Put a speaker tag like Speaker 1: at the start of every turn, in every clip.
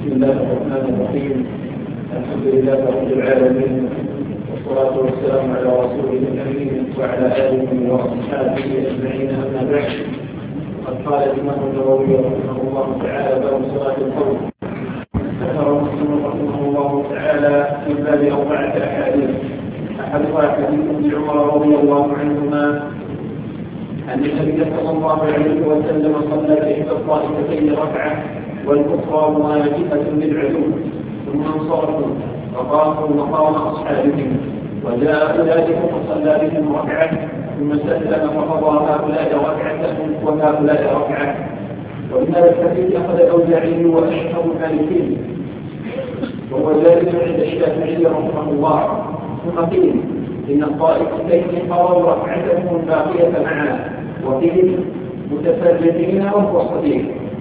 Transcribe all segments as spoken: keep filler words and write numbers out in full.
Speaker 1: بسم الله الرحمن الرحيم. الحمد لله رب العالمين، والصلاة والسلام على رسوله الأمين وعلى آله وأصحابه أجمعين، أما بعد. قد قال الإمام النووي رحمه الله تعالى باب صلاة الخوف. ذكر مسلم رحمه الله تعالى في باب أربعة أحاديث. أحدها حديث ابن عمر رضي الله عنهما أن النبي صلى الله عليه وسلم صلى بإحدى الطائفتين ركعة والأخرى مواجهة للعدو، ثم انصرفوا فقاموا مقام أصحابهم، وجاء أولئك فصلى بهم ركعة ثم سلم فقضى هؤلاء ركعة وهؤلاء ركعة. ومن هذا الحديث أخذ الأوزاعي وأشهر المالكين، وهو ذلك عند الشافعي رحمه الله. ثم قيل إن الطائفتين قروا ركعتهم الباقية معا، وقيل متفرقين ومنفصلين.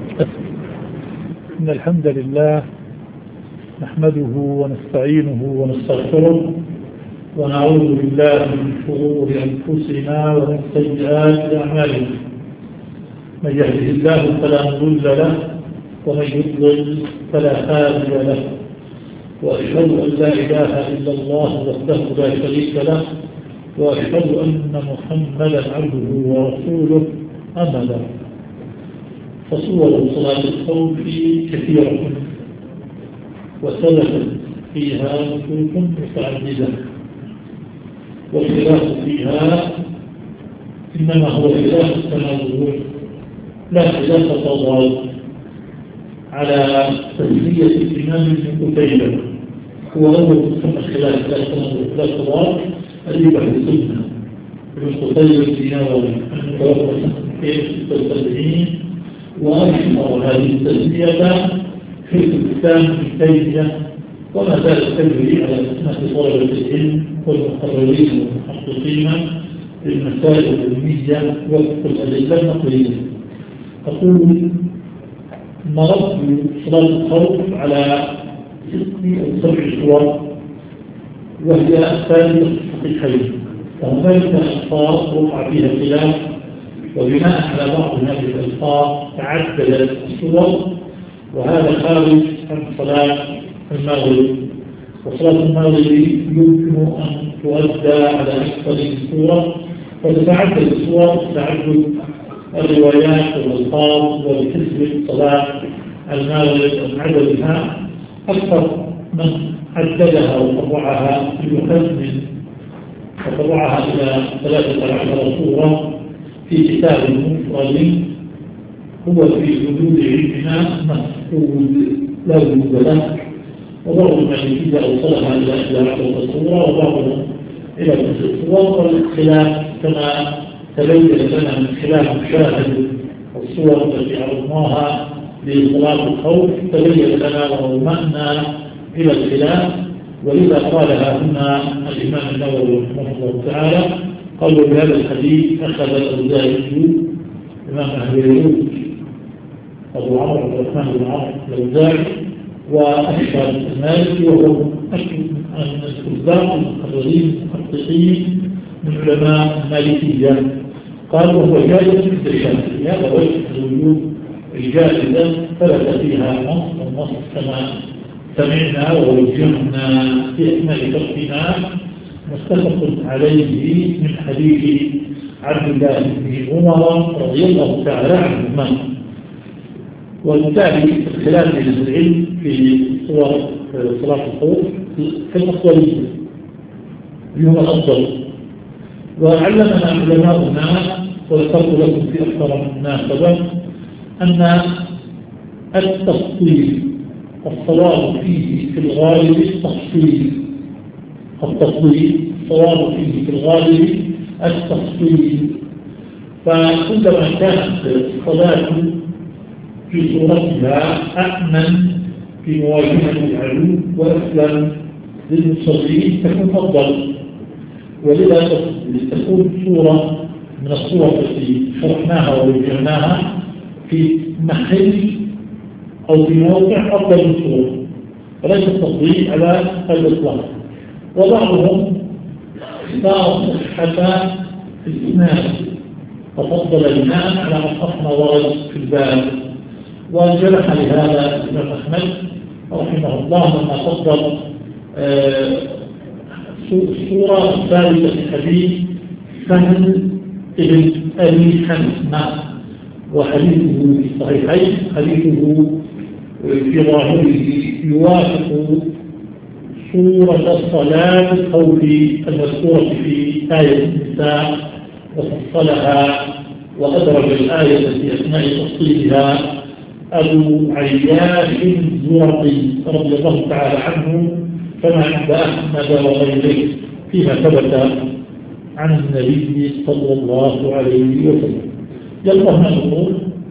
Speaker 2: إن الحمد لله نحمده ونستعينه ونستغفره ونعوذ بالله من شرور أنفسنا ومن سيئات أعمالنا. من يهده الله فلا مضل له ومن يضلل فلا هادي له، وأشهد أن لا إله إلا الله وحده لا شريك له، وأشهد أن محمدا عبده ورسوله. أما بعد، فصور صلاة الخوف كثيرة وسلف فيها نصوص متعددة، والخلاف فيها إنما هو خلاف التنازل لا خلاف تضاد على تسمية الإمام ابن قتيبة. هو أول تسمى الخلاف لا تنازل لا تضاد اللي بعد السنة ابن قتيبة الديناوي المتوفى سنة ستة وسبعين، وأشهر هذه التسمية في الإسلام ابن تيمية، وما زال تجري على أسماء طلبة العلم والمقررين والمحققين للمسائل العلمية والأدلة النقلية. أقول مرضت صلاة الخوف على ست أو سبع صور، وهي ثالثة الصحيحين، وهناك ألفاظ وقع فيها خلاف، وبناء على بعض هذه الألفاظ تعددت الصور، وهذا خارج عن صلاة المغرب. وصلاة المغرب يمكن أن تؤدى على أكثر من صورة، وتتعدد الصور تعدد الروايات والألفاظ، وبحسب صلاة المغرب عددها أكثر من عددها وطبعها بمخزن وطبعها إلى ثلاثة عشر صورة في كتاب مفرد هو في حدود علمنا مفقود لا وجود له، وبعض المالكية أوصلها إلى إحدى عشرة صورة وبعضهم إلى خمس صور. والخلاف كما تبين لنا من خلاف مشاهد الصور التي عرضناها لصلاة الخوف تبين لنا وضمأنا إلى الخلاف، ولذا قالها هنا الإمام النووي رحمه الله تعالى. قالوا بهذا الحديث أخذ الأوزاعي إمام أهل اليهود أبو عمرو عبد الرحمن بن عمرو الأوزاعي وأشهر المالكي، وهو أشهر من الكتاب المقررين المحققين من علماء المالكية. قال وهو جائز مثل الشافعي، هذا وجه الوجود الجائزة ثبت فيها نص النص كما سمعنا ووجهنا في أثناء شرحنا متفق عليه من حديث عبد الله بن عمر رضي الله تعالى عنهما. وبالتالي الخلاف بين العلم في صور صلاة الخوف في الأفضلية اليوم الأفضل. وعلمنا علماؤنا وذكرت لكم في أكثر من مناسبة أن التفصيل الصواب فيه في الغالب التفصيل التفصيل الصواب فيه في الغالب التفصيل. فكلما كانت الصلاة في صورتها أأمن في مواجهة العدو وأسلم للمصلين تكون أفضل، ولذا تكون صورة من الصور التي شرحناها ووجهناها في محل أو في موقع أفضل من صورة، وليس التفضيل على الإطلاق. وبعضهم اختار صحة الإسناد ففضل بناء على أصحنا ورد في الباب، وجرح لهذا الإمام أحمد رحمه الله لما فضل الصورة الثالثة في حديث سهل ابن أبي حنفة، وحديثه في الصحيحين حديثه في ظاهره يوافق سورة الصلاة الخوف المذكورة في آية النساء وفصلها وأدرج الآية في أثناء تفصيلها أبو عياش الزرقي رضي الله تعالى عنه كما عند أحمد وغيره فيما ثبت عن النبي صلى الله عليه وسلم. يلا نقول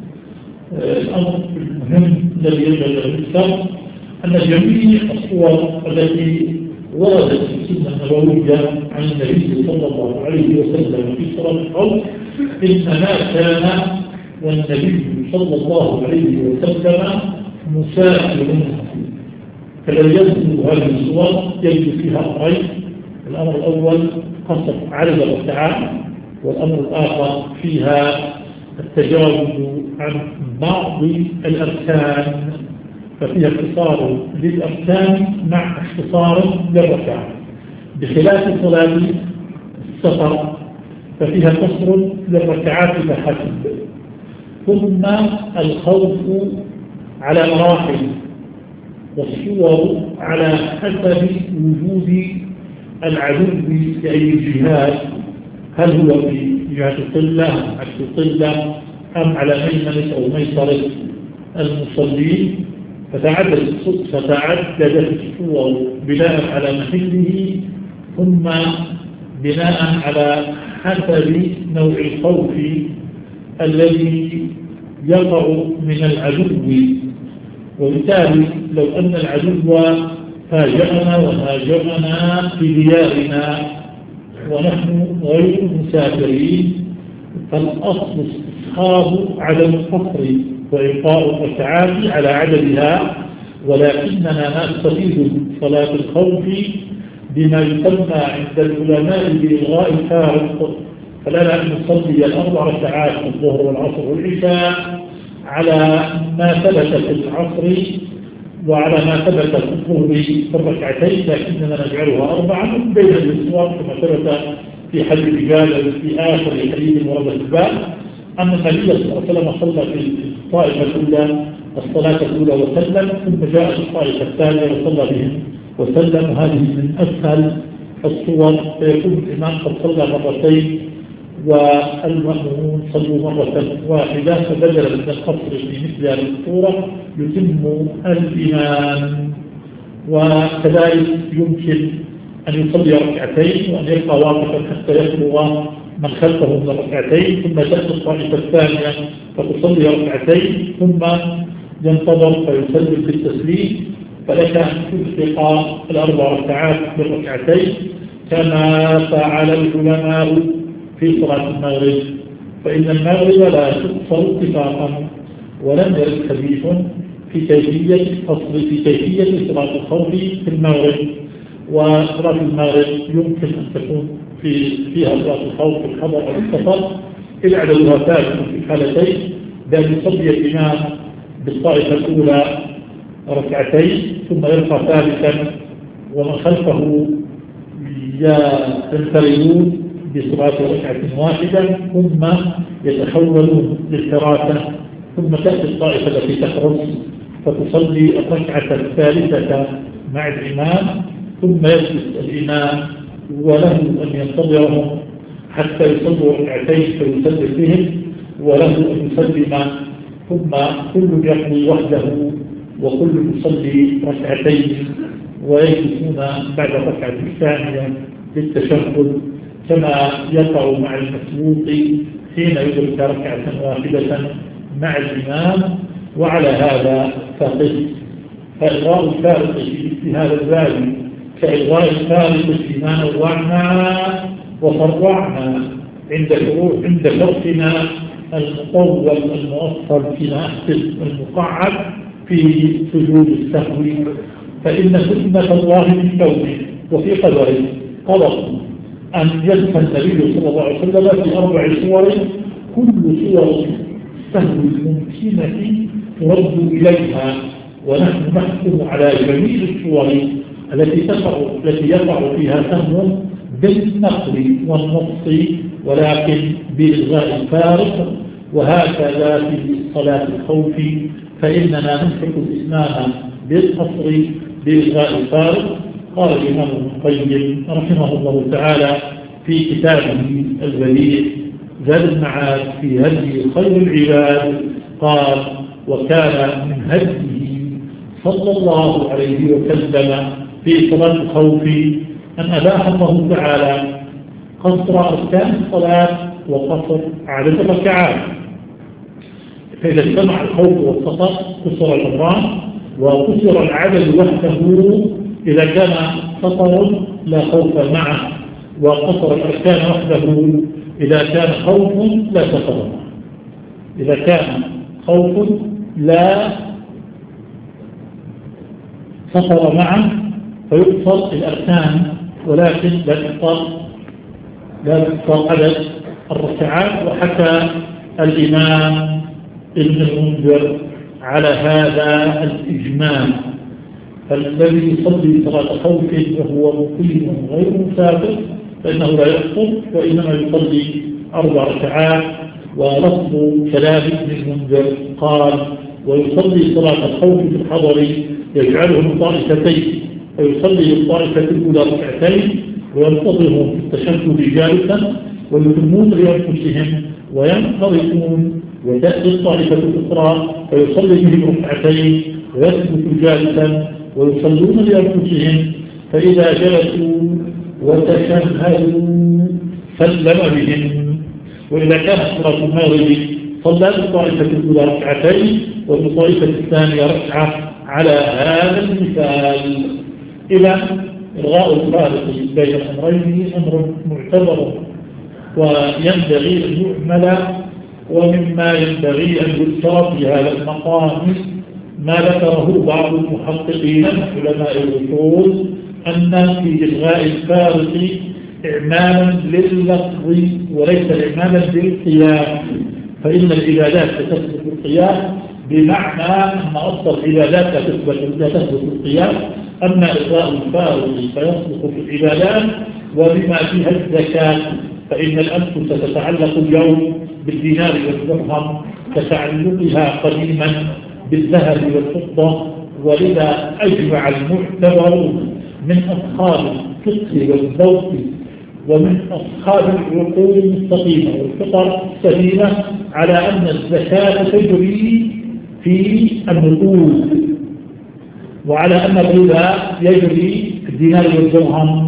Speaker 2: الأمر المهم الذي يجب أن نذكر أن جميع الصور التي وردت في السنة النبوية عن النبي صلى الله عليه وسلم في صلاة الخوف إنما كان والنبي صلى الله عليه وسلم مسافر، فلا يجب هذه الصور يجب فيها أمرين: الأمر الأول قصة عدد الركعات، والأمر الآخر فيها التجاوز عن بعض الأركان، ففيها اختصار للأركان مع اختصار للركعات، بخلاف صلاة السفر ففيها قصر للركعات فحسب. ثم الخوف على مراحل، والصور على حسب وجود العدو في أي جهات، هل هو في جهة القلة عكس القلة أم على ميمنة أو ميسرة المصلين، فتعددت فتعددت الصور بناء على محله، ثم بناء على حسب نوع الخوف الذي يقع من العدو. وبالتالي لو أن العدو فاجأنا وهاجمنا في ديارنا ونحن غير مسافرين، فالأصل استصحاب عدم القصر وإبقاء الركعات على عددها، ولكننا نستفيد صلاة الخوف بما يسمى عند العلماء بإلغاء الفارق، فلا نصلي الأربع ركعات الظهر والعصر والعشاء على ما ثبت في العصر وعلى ما ثبت في الظهر في الركعتين، لكننا نجعلها أربعة بين الأسواق كما ثبت في حديث رجال في آخر حديث ورد الباب أن النبي صلى الله عليه وسلم صلى في الطائفة الأولى الصلاة الأولى وسلم، ثم جاءت الطائفة الثانية وصلى بهم وسلم. هذه من أسهل الصور، فيكون الإمام قد صلى مرتين والمأمومون صلوا مرة واحدة، فبدل من القصر في مثل هذه الصورة يتم الإمام. وكذلك يمكن أن يصلي ركعتين وأن يبقى واقفا حتى يخلو من خلفه من الركعتين، ثم تأتي الطائفة الثانية فتصلي ركعتين ثم ينتظر فيسلم بالتسليم، فلك أن تلحق الأربع ركعات بالركعتين كما فعل العلماء في صلاة المغرب، فإن المغرب لا تقصر اتفاقا، ولم يرد حديث في كيفية الفصل في كيفية صلاة الخوف في المغرب. وصلاة المغرب يمكن أن تكون في فيها صلاة الخوف في الحضر أو السفر، إذ عددها ثابت في الحالتين، بأن يصلي الإمام بالطائفة الأولى ركعتين ثم يرفع ثالثا ومن خلفه ينفردون بصلاة ركعة واحدة، ثم يتحولون للحراسة، ثم تأتي الطائفة التي تخرج فتصلي الركعة الثالثة مع الإمام، ثم يجلس الإمام وله أن ينتظرهم حتى يصلوا ركعتين فيسلم بهم، وله أن يسلم، ثم كل يقضي وحده وكل يصلي ركعتين ويجلسون بعد الركعة الثانية للتشهد، كما يقع مع المسبوق حين يدرك ركعة واحدة مع الإمام. وعلى هذا فقس، فإلغاء الفارق في هذا الباب كإلغاء الفارق فيما نوعنا وفرعنا عند شروط عند شرطنا المطول المؤصل في نحس المقعد في سجود السهو، فإن سنة الله في كونه وفي قدره قدر أن يدفع النبي صلى الله عليه وسلم في أربع صور، كل صور السهو الممكنة ترد إليها ونحن نحكم على جميع الصور التي تقع التي يقع فيها سهم بالنقل والنص ولكن بإلغاء الفارق. وهكذا في صلاة الخوف فإننا نمسك الإتمام بالقصر بإلغاء الفارق. قال الإمام ابن القيم رحمه الله تعالى في كتابه البديع زاد المعاد في هدي خير العباد قال: وكان من هديه صلى الله عليه وسلم في صلاة الخوف أن أباح الله تعالى قصر أركان الصلاة وقصر عدد الركعات. فإذا اجتمع الخوف والسطر قصر الأمران وقصر العدد وحده إذا كان سطر لا خوف معه، وقصر الأركان وحده إذا كان خوف لا سطر معه. إذا كان خوف لا سطر معه فيقصر الأركان ولكن لا تقصر لا تقصر عدد الركعات. وحكى الإمام ابن المنذر على هذا الإجماع: فالذي يصلي صلاة خوف وهو مقيم غير مسافر فإنه لا يقصر وإنما يصلي أربع ركعات. ولفظ كلام ابن المنذر قال: ويصلي صلاة الخوف في الحضر يجعلهم طائفتين، فيصلي الطائفة الأولى ركعتين وينتظرهم في التشهد جالسا ويتمون لأنفسهم وينصرفون، وتأتي الطائفة الأخرى فيصلي بهم ركعتين ويثبت جالسا ويصلون لأنفسهم، فإذا جلسوا وتشهدوا سلم بهم. وإذا كانت صلاة المغرب صلى الطائفة الأولى ركعتين والطائفة الثانية ركعة على هذا المثال. إذا إلغاء الفارق بين الأمرين أمر معتبر وينبغي أن يعمل. ومما ينبغي أن يذكر في هذا المقام ما ذكره بعض المحققين علماء الأصول أن في إلغاء الفارق إعمالا لللفظ وليس إعمالا للقياس، فإن العبادات تثبت القياس بمعنى أن أصل العبادات لا تثبت القياس، أما إلغاء الفارق فيصدق في العبادات وبما فيها الزكاة، فإن الأنفس تتعلق اليوم بالدينار والدرهم كتعلقها قديما بالذهب والفضة. ولذا أجمع المعتبرون من أصحاب الفقه والذوق ومن أصحاب العقول المستقيمة والفطر السليمة على أن الزكاة تجري في النقود، وعلى أن الربا يجري في الدينار والدرهم.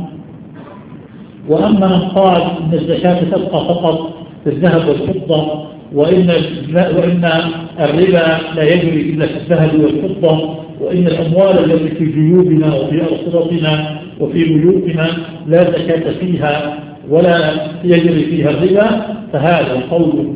Speaker 2: وأما من قال أن الزكاة تبقى فقط في الذهب والفضة وإن, وإن الربا لا يجري إلا في الذهب والفضة، وإن الأموال التي في جيوبنا وفي أرصدتنا وفي بيوتنا لا زكاة فيها ولا يجري فيها الربا، فهذا قول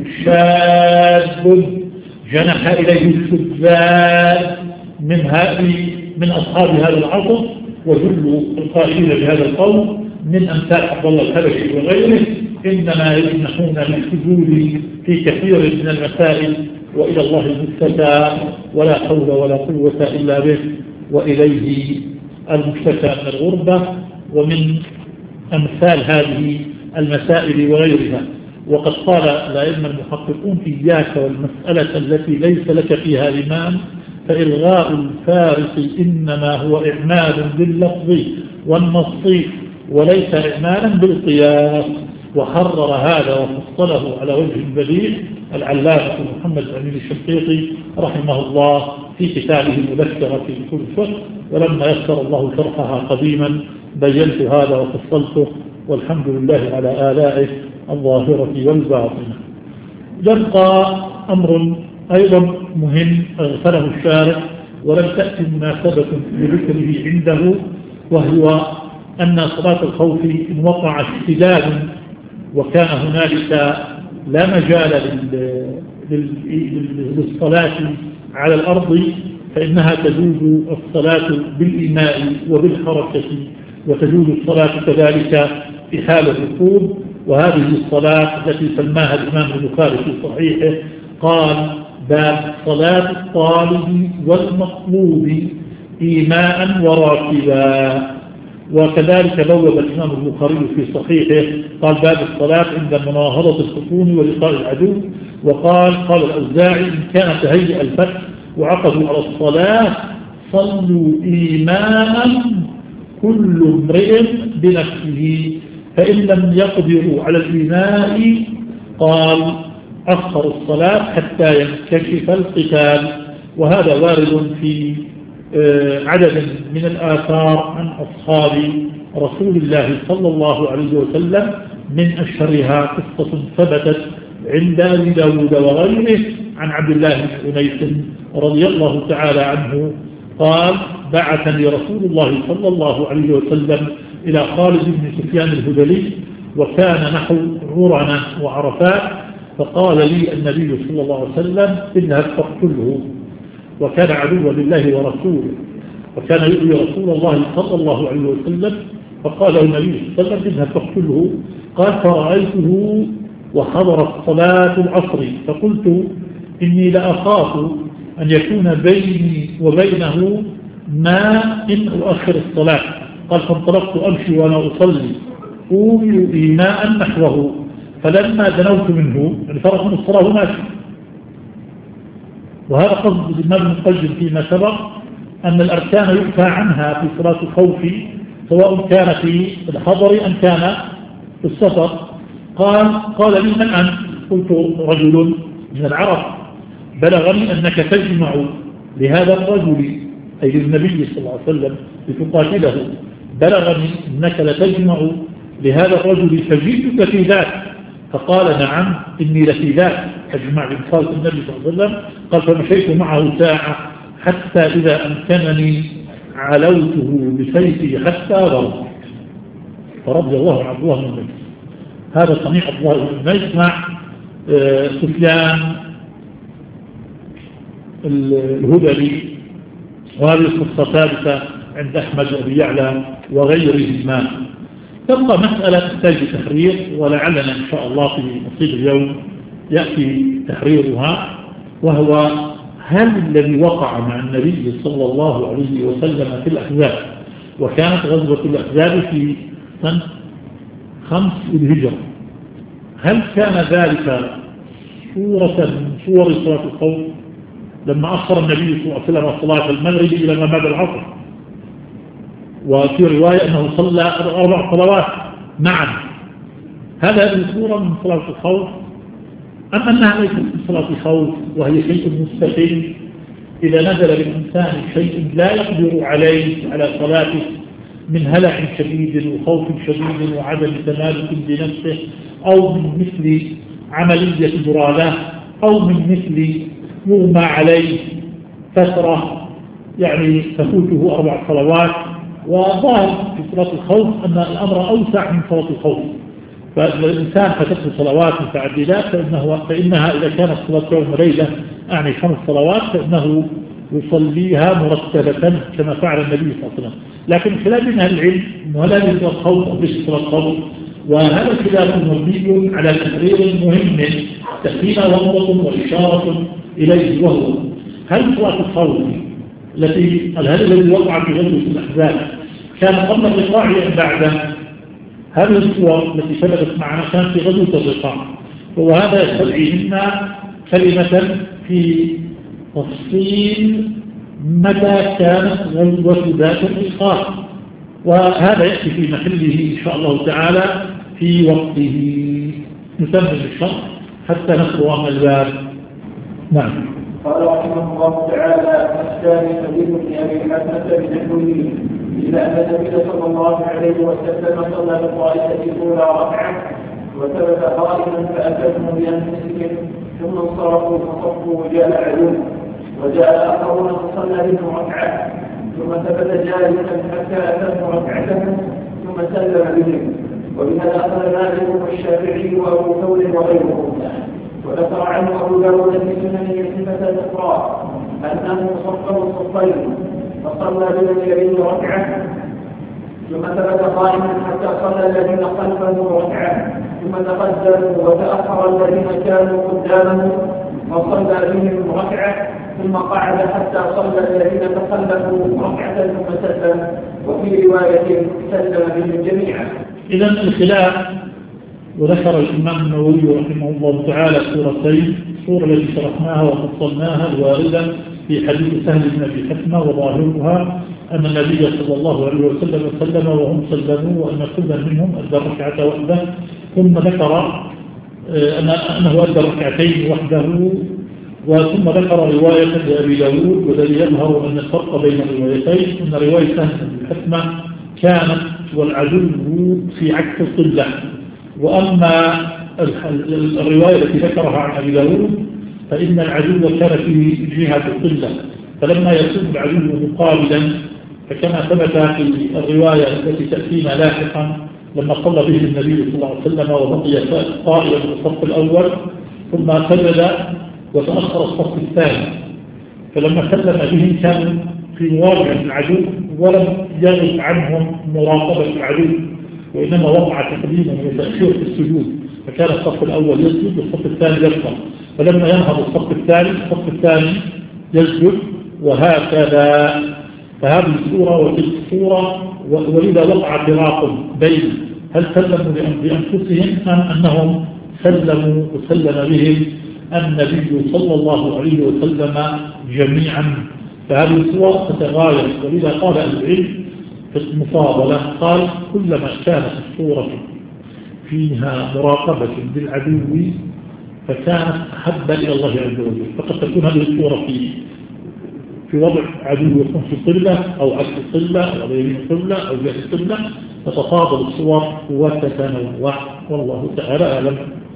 Speaker 2: شاذ جنح إليه الشذاذ من هذه من أصحاب هذا العصر، وجل القائلين بهذا القول من أمثال عبد الله الحبشي وغيره إنما يجنحون للشذوذ في كثير من المسائل، وإلى الله المشتكى ولا حول ولا قوة إلا به، وإليه المشتكى من الغربة ومن أمثال هذه المسائل وغيرها. وقد قال الأئمة المحققون: إياك والمسألة التي ليس لك فيها إمام، فإلغاء الفارق إنما هو إعمال باللفظ والنص وليس إعمالا بالقياس. وحرر هذا وفصله على وجه بديع العلامة محمد أمين الشنقيطي رحمه الله في كتابه المذكرة في أصول الفقه، ولما يسر الله شرحها قديما بينت هذا وفصلته، والحمد لله على آلائه الظاهرة والباطنة. يبقى أمر أيضا مهم أغفله الشارع ولم تأتي مناسبة لذكره عنده، وهو أن صلاة الخوف إن وقع اشتداد وكان هنالك لا مجال للصلاة على الأرض فإنها تجوز الصلاة بالإيماء وبالحركة، وتجوز الصلاة كذلك في حال الركوب. وهذه الصلاة التي سماها الإمام البخاري في صحيحه قال: باب صلاة الطالب والمطلوب إيماء وراكبا. وكذلك بوب الإمام البخاري في صحيحه قال باب الصلاة عند مناهضة الخصوم ولقاء العدو، وقال قال الأوزاعي إن كان تهيئ الفتح وعقدوا على الصلاة صلوا إيماء كل امرئ بنفسه، فإن لم يقدروا على الإيماء قال أخر الصلاة حتى ينكشف القتال. وهذا وارد في عدد من الآثار عن أصحاب رسول الله صلى الله عليه وسلم، من أشهرها قصة ثبتت عند أبي داود وغيره عن عبد الله بن أنيس رضي الله تعالى عنه قال بعثني رسول الله صلى الله عليه وسلم إلى خالد بن سفيان الهذلي وكان نحو عرنة وعرفات، فقال لي النبي صلى الله عليه وسلم اذهب فاقتله، وكان عدوا لله ورسوله، وكان يؤذي رسول الله صلى الله عليه وسلم، فقال النبي صلى الله عليه وسلم اذهب فاقتله. قال فرأيته وحضرت صلاة العصر فقلت إني لأخاف أن يكون بيني وبينه ما إن أؤخر الصلاة. قال فانطلقت أمشي وأنا أصلي أومل إيماء نحوه، فلما دنوت منه يعني فرق من الصلاة وماشي. وهذا قصد الإمام ابن القيم فيما سبق أن الأركان يؤتى عنها في صلاة الخوف سواء كان في الحضر أم كان في السفر. قال قال لي من أنت؟ قلت رجل من العرب، بلغني أنك تجمع لهذا الرجل أي للنبي صلى الله عليه وسلم لتقاتله، بلغني أنك لتجمع لهذا الرجل فجئتك في ذاك. فقال نعم إني لفي ذاك أجمع بمثال النبي صلى الله عليه وسلم. قال فمشيت معه ساعة حتى إذا أمكنني علوته بسيفي حتى ضرب، فرضي الله عن عبد الله بن أنيس. هذا صنيع عبد الله بن أنيس مع سفيان الهذلي، وهذه القصة ثابتة عند أحمد وأبي يعلى وغيرهما. تبقى مسألة تحتاج تحرير، ولعلنا إن شاء الله في نصيب اليوم يأتي تحريرها، وهو هل الذي وقع مع النبي صلى الله عليه وسلم في الأحزاب، وكانت غزوة الأحزاب في سنة خمس الهجرة، هل كان ذلك صورة من صور صلاة الخوف لما أخر النبي صلى الله عليه وسلم صلاة المغرب إلى ما بعد العصر؟ وفي رواية أنه صلى أربع صلوات معا، هذا هذه صورة من صلاة الخوف أم أنها ليست من صلاة الخوف وهي شيء مستحيل إذا نزل بالإنسان شيء لا يقدر عليه على صلاته من هلع شديد وخوف شديد وعدم تمالك بنفسه، أو من مثل عملية برادة، أو من مثل مغمى عليه فترة يعني تفوته أربع صلوات. وظاهر في صلاة الخوف أن الأمر أوسع من صلاة الخوف، فالإنسان فتته صلوات متعددات فإنه فإنها إذا كانت صلاة يوم وليلة أعني خمس صلوات فإنه يصليها مرتبة كما فعل النبي صلى الله عليه وسلم. لكن خلاف من أهل العلم أنه لا يجوز الخوف أو ليس صلاة الخوف، وهذا الخلاف مبني على تقرير مهم تقديم ومضة وإشارة إليه، وهو هل صلاة الخوف التي الهدف الذي وقع في غزوة الأحزاب كان قبل الرقاع أم بعده؟ هذه الصور التي ثبتت معنا كانت في غزوة الرقاع، وهذا يستدعي منا كلمة في تفصيل متى كانت غزوة ذات الرقاع، وهذا يأتي في محله إن شاء الله تعالى في وقته. نتمم الشرح حتى نقرأ الباب. نعم.
Speaker 1: قال رحمه الله تعالى الثاني حديث في أبي حسنة بن إلا أن النبي صلى الله عليه وسلم صلى بالطائفة الأولى ركعة وثبت قائما فأتتهم بأنفسهم ثم انصرفوا فصفوا وجاء عدو وجاء الآخرون فصلى بهم ركعة ثم ثبت جالسا حتى أتتهم ركعتهم ثم سلم بهم. وبهذا أخذ مالك والشافعي وأبو ثور وغيرهم. وذكر عنه أبو داود في سننه صفة الإقرار أنه صفه الصفين فصلى بالذين ركعة ثم ثبت قائما حتى صلى الذين خلفه ركعة ثم تقدموا وتأخر الذين كانوا قدامه وصلى بهم ركعة ثم قعد حتى صلى الذين تخلفوا ركعة ثم سلم، وفي رواية سلم بهم جميعا.
Speaker 2: إذا الخلاف، وذكر الإمام النووي رحمه الله تعالى سورتين، السورة التي شرحناها وفصلناها الواردة في حديث سهل بن أبي حكمة، وظاهرها أن النبي صلى الله عليه وسلم سلم وهم سلموا، وأن كل منهم أدى ركعة وحده، ثم ذكر أنه أدى ركعتين وحده، وثم ذكر رواية لأبي داود، والذي يظهر أن الفرق بين الروايتين أن رواية سهل بن الحكمة كانت والعدو في عكس القبلة، وأما الرواية التي ذكرها عن أبي داود فإن العدو كان في جهة القبلة، فلما يكون العدو مقابلا فكما ثبت في الرواية التي تأتينا لاحقا لما صلى به النبي صلى الله عليه وسلم وبقي قائلا في الصف الأول ثم سجد وتأخر الصف الثاني، فلما سلم بهم كانوا في مواجهة العدو ولم يغب عنهم مراقبة العدو، وإنما وقع تقديما وتأخير في السجود، فكان الصف الأول يسجد والصف الثاني يرفع، فلما ينهض الصف الثاني الصف الثاني يسجد، وهكذا. فهذه الصورة وتلك الصورة، ولذا وقع فراق بين هل سلموا بأنفسهم أم أنهم سلموا وسلم بهم النبي صلى الله عليه وسلم جميعا. فهذه الصور تتغاير، ولذا قال العلم في المفاضلة قال كلما كانت الصورة فيها مراقبة بالعدو فكانت أحب إلى الله عز وجل، فقد تكون هذه الصورة في في وضع عدو يكون في القبلة أو عكس القبلة أو غير القبلة أو جهة القبلة، تتفاضل الصور وتتنوع، والله تعالى أعلم.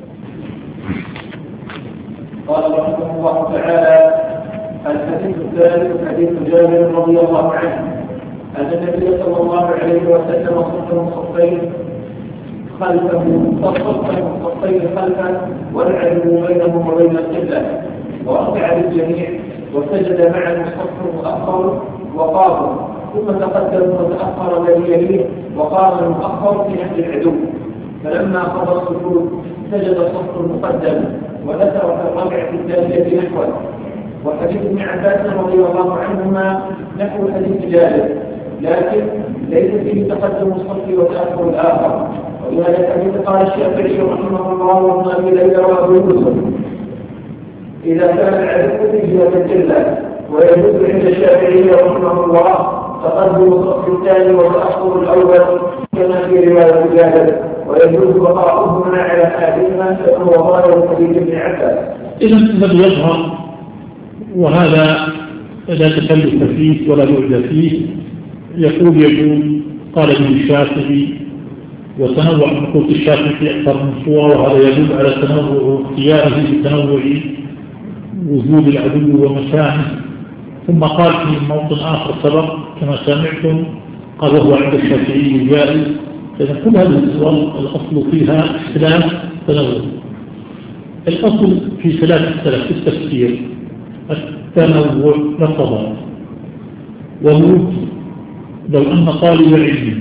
Speaker 1: قال رحمه الله تعالى: الحديث الثالث حديث جابر رضي الله عنه أن النبي صلى الله عليه وسلم صف صفين خلفه صفين خلفه والعدو بينهم وبين القبلة، وركع للجميع وسجد معه الصف المؤخر وقام، ثم تقدم وتأخر الذي يليه وقام المؤخر في نحو العدو، فلما قضى السجود سجد الصف المقدم وذكر في الركعة الثانية نحوه. وحديث ابن عباس رضي الله عنهما نحو حديث جابر، لكن ليس فيه تقدم الصف وتأخر الآخر، ولهذا الحديث قال الشافعي رحمه الله وابن أبي ليلى وأبو يوسف: إذا كان العدو في جهة القبلة ويجوز عند الشافعي رحمه الله تقدم الصف الثاني وتأخر الأول كما في رواية جابر، ويجوز بقاؤهما على حالهما فهو ظاهر حديث ابن عباس.
Speaker 2: إذا الذي يظهر، وهذا لا تكلف فيه ولا بعد فيه، يقول يجوز، قال ابن الشافعي، وتنوع نقول الشافعي في أكثر من صورة، وهذا يدل على تنوع اختياره بتنوع وجود العدو ومكانه. ثم قال في موطن آخر سبق كما سمعتم قال وهو عند الشافعي جائز. إذا كل هذه الصور الأصل فيها اختلاف تنوع. الأصل في خلاف السلف في التفسير التنوع للقضاء، وموت لو أن طالب علم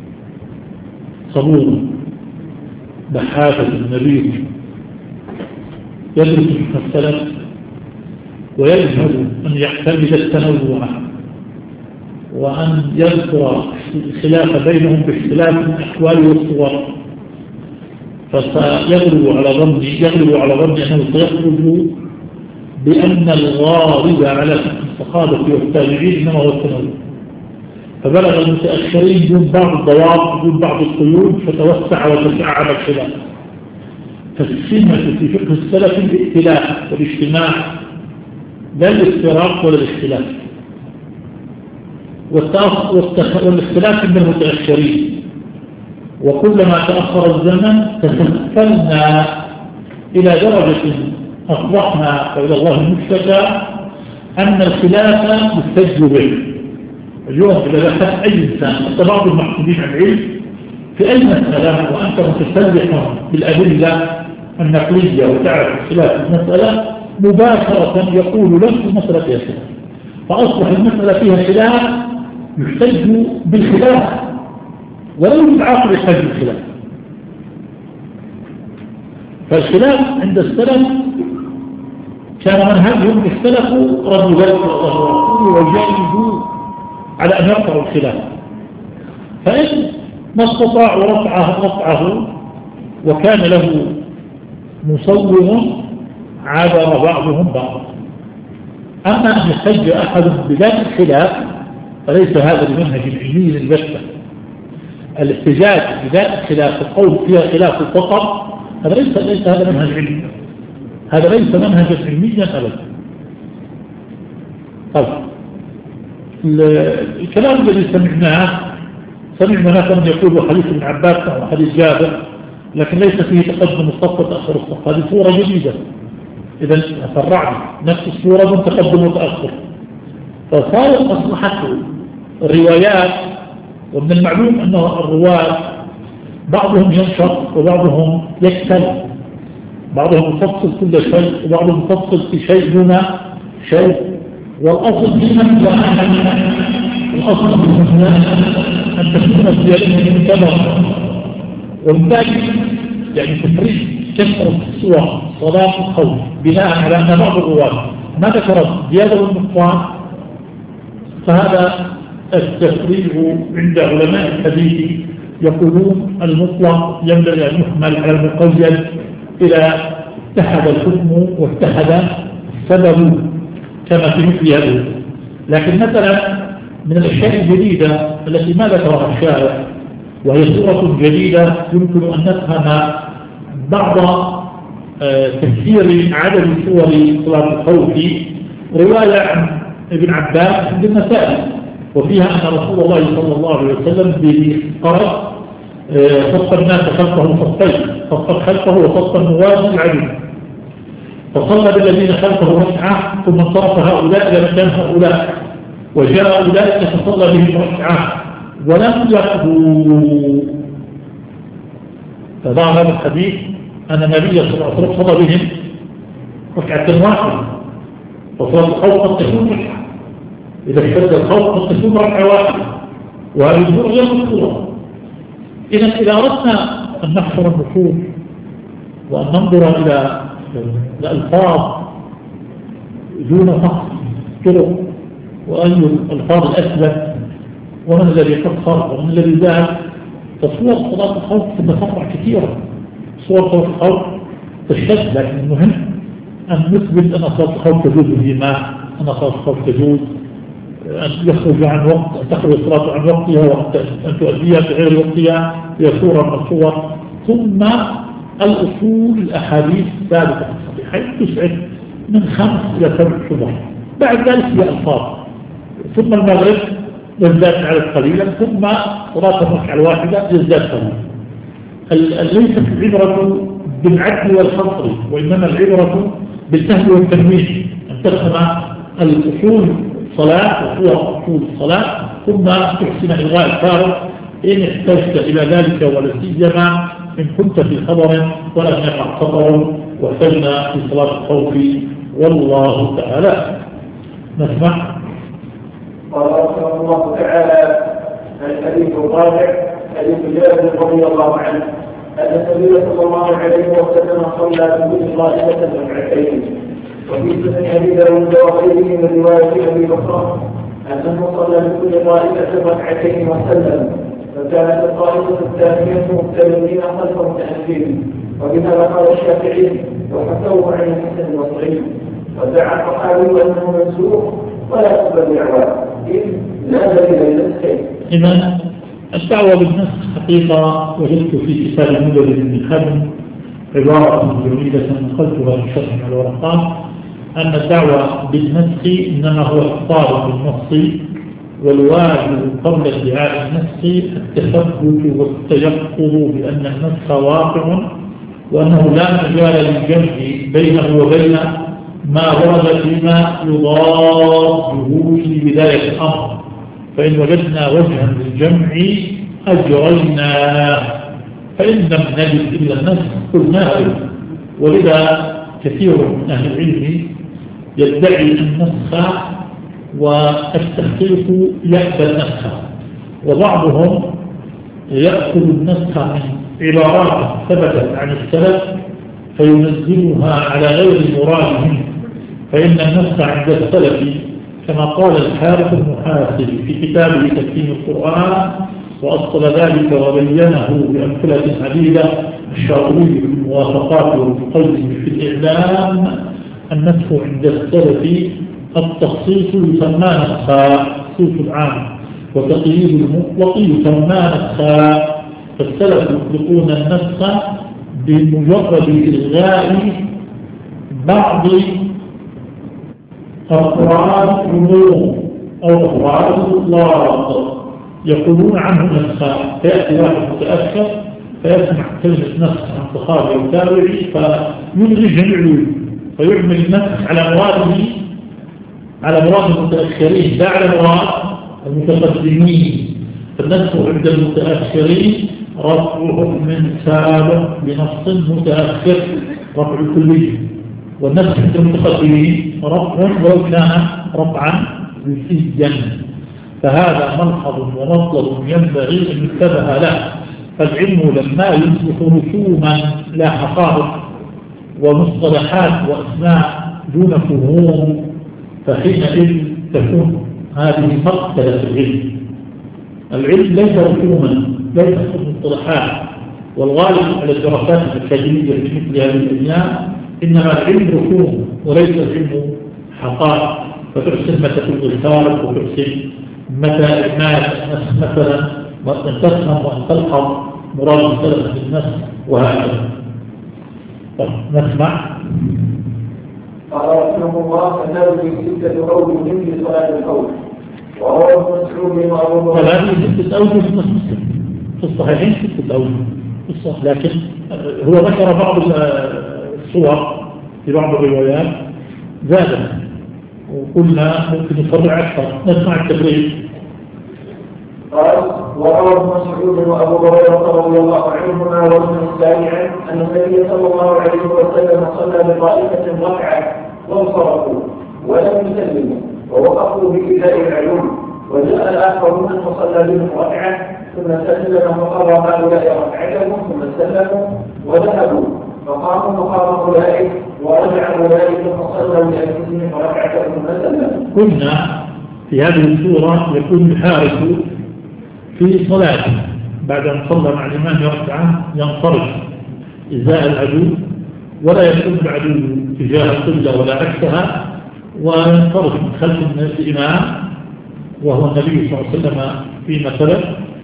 Speaker 2: صبور بحافة النبي يدرس في السلف ويجهل أن يعتمد التنوع وأن يذكر الخلاف بينهم باختلاف الأحوال والصور، فسيغلب على ظن يغلب على ظن أنه سيخرج بأن الغالب على الصحابة والتابعين إنما هو التنوع، فبلغ المتأخرين دون بعض الضوابط دون بعض القيود فتوسع وتشعب الخلاف. فالسنة في فقه السلف الائتلاف والاجتماع لا الافتراق ولا الاختلاف، والاختلاف من المتأخرين، وكلما تأخر الزمن تسلسلنا إلى درجة أصبحنا وإلى الله المشتكى أن الخلاف يحتج به. اليوم إذا دخلت أي إنسان حتى بعض المحسوبين عن العلم في أي مسألة وأنت متسلح بالأدلة النقلية وتعرف خلاف المسألة مباشرة يقول لك المسألة فيها خلاف، فأصبح المسألة فيها خلاف يحتج بالخلاف ولو يتعاقب يحتج بالخلاف. فالخلاف عند السلف كان منهجهم اختلفوا ردوا ذلك وجاهدوا على أن يرفعوا الخلاف، فإن ما استطاعوا رفعه رفعه وكان له مصور عابر بعضهم بعض. أما أن يحتج أحد بذات الخلاف فليس هذا بمنهج علمي البتة. الاحتجاج بذات الخلاف القول فيها خلاف فقط هذا ليس ليس هذا منهج علمي، هذا ليس منهجا علميا أبدا. طيب الكلام الذي سمعناه سمعنا مثلا يقول حديث ابن عباس أو حديث جابر لكن ليس فيه تقدم الصف وتأخر الصف، هذه صورة جديدة. إذا فرعنا نفس الصورة من تقدم وتأخر، فصارت أصبحت الروايات. ومن المعلوم أن الرواة بعضهم ينشط وبعضهم يكتل، بعضهم يفصل كل شيء وبعضهم يفصل في شيء دون شيء. والأصل فيما الأصل أن تكون الزيادة منتبهة، وبالتالي يعني تفريق كثرة الصور صلاة الخوف بناء على أن بعض الرواة ما ذكرت زيادة والنقصان، فهذا التفريق عند علماء الحديث يقولون المطلق ينبغي أن يحمل على المقيد إلى اتحد الحكم واتحد السبب كما في مثل هذا. لكن مثلا من الأشياء الجديدة التي ما ذكرها الشارع وهي صورة جديدة يمكن أن نفهم بعض تفسير عدد صور صلاة الخوف رواية عن ابن عباس بن النسائي، وفيها أن رسول الله صلى الله عليه وسلم بقرأ صف الناس خلفه صفين، صفا خلفه وصفا موازي العدو، فصلى بالذين خلفه ركعة ثم انصرف هؤلاء إلى مكان هؤلاء وجاء أولئك فصلى بهم ركعة ولم يقضوا. فضع هذا الحديث أن النبي صلى الله عليه وسلم صلى بهم ركعة واحدة، فصلاة الخوف قد تكون ركعة، إذا اشتد الخوف قد تكون ركعة واحدة، وهذه الأمور غير مذكورة. إذا إذا أردنا أن نحصر النصوص وأن ننظر إلى الألفاظ دون فحص طرق وأي الألفاظ الأسلم ومن الذي قصر ومن الذي زاد، فصور صلاة الخوف تتفرع كثيرا. صور صلاة الخوف تشتد، لكن المهم أن نثبت أن صلاة الخوف تجوز بالجماع، أن صلاة الخوف تجوز أن يخرج عن وقت، أن تخرج الصلاة عن وقتها وأن تؤديها في غير وقتها هي صورة من الصور. ثم الأصول الأحاديث الثابتة في الصحيحين تسعد من خمس إلى سبع شبه، بعد ذلك هي ألفاظ. ثم المغرب يزداد عدد قليلا، ثم صلاة الركعة الواحدة يزداد قليلا. ليست العبرة بالعدل والحصر، وإنما العبرة بالسهل والتنوين، أن تفهم الأصول صلاة وصور أصول الصلاة ثم تحسن إلغاء الفارق إن احتجت إلى ذلك، ولا سيما إن كنت في خبر ولم يقع خبر واحتجنا في صلاة الخوف. والله تعالى نسمع.
Speaker 1: قال رحمه الله تعالى الحديث الرابع حديث جابر رضي الله عنه أن النبي صلى الله عليه وسلم صلى بكل طائفة ركعتين. وفي سنن أبي داود وغيره من رواية أبي بكر أنه صلى بكل طائفة ركعتين وسلم، فكانت الطائفة الثانية مبتدئين خلف متأخرين، وبهذا قال الشافعي وحكوه عن الحسن البصري، ودعا الصحابي أنه منسوخ ولا يقبل دعواه إذ لا دليل للنسخ.
Speaker 2: إذا الدعوة بالنسخ حقيقة وجدت في كتاب المدرج بن حزم عبارة جميلة نقلتها من شرح على الورقات أن الدعوة بالنسخ إنما هو إخطار بالنص، والواجب قبل ادعاء النسخ التثبت والتيقظ بأن النسخ واقع، وأنه لا مجال للجمع بينه وبين ما ورد فيما يضاده في بداية الأمر، فإن وجدنا وجها للجمع أجريناه، فإن لم نجد إلا النسخ قلناه. ولذا كثير من أهل العلم يدعي النسخ والتحقيق يأبى النسخ، وبعضهم يأخذ النسخ من عبارات ثبتت عن السلف فينزلها على غير المراد منه، فإن النسخ عند السلف كما قال الحارث المحاسب في كتابه تكفين القرآن وأصل ذلك وبينه بأمثلة عديدة الشاطبي في الموافقات والمقيم في الإعلام. النسخ عند السلف التخصيص يسمى نسخا تخصيص العام، وتقييد المطلق يسمى نسخا. فالسلف يطلقون النسخ بمجرد إلغاء بعض أفراد عموم أو أفراد إطلاق يقولون عنه نسخا. فيأتي واحد متأخر فيسمع كلمة نسخ عن صحابي أو تابعي فيلغي جميع العلوم فيعمل النسخ على مراده على مراد المتأخرين لا على مراد المتقدمين. فالنسخ عند المتأخرين رفع من سابق بنص متأخر رفع الكلي، والنسخ عند المتقدمين رفع ولو كان رفعا جزئيا. فهذا ملحظ ومطلب ينبغي أن يتبه له. فالعلم لما يصبح رسوما لا حقائق ومصطلحات وأسماء دون فهوم فحينئذ تكون هذه مقتلة العلم. العلم ليس رسوما ليس مصطلحات، والغالب على الدراسات الأكاديمية في مثل هذه الأيام إنما العلم رسوم وليس العلم حقائق. فتحسن متى الإرسال وتحسن متى إعمال النسخ مثلا وأن تفهم وأن تلحظ مراد السلف بالنسخ وهكذا. نسمع.
Speaker 1: قال رحمه الله أنه في ستة أوجه من صلاة الخوف ورواه مسعود وأبو هريرة.
Speaker 2: هذه ستة أوجه في الصحيحين ستة أوجه في الصحيح، لكن هو ذكر بعض الصور في بعض الروايات زادت وقلنا ممكن يفرع أكثر. نسمع التفريق.
Speaker 1: قال ورواه مسعود وأبو هريرة رضي الله عنهما وابن السابع أن النبي صلى الله عليه وسلم صلى بطائفة ركعة وانصرفوا ولم يسلموا ووقفوا بإزاء العلوم، وجاء الآخرون فصلى بهم ركعة ثم سلم فقضى هؤلاء ركعتهم ثم سلموا وذهبوا فقاموا مقام أولئك ورجع أولئك فصلوا لأنفسهم ركعة ثم سلموا.
Speaker 2: قلنا في هذه السورة يكون الحارس في صلاته بعد أن صلى مع الإمام ركعة ينصرف إزاء العدو ولا يكون العدو تجاه القبلة ولا عكسها، وينصرف من خلف الإمام وهو النبي صلى الله عليه وسلم في مثله،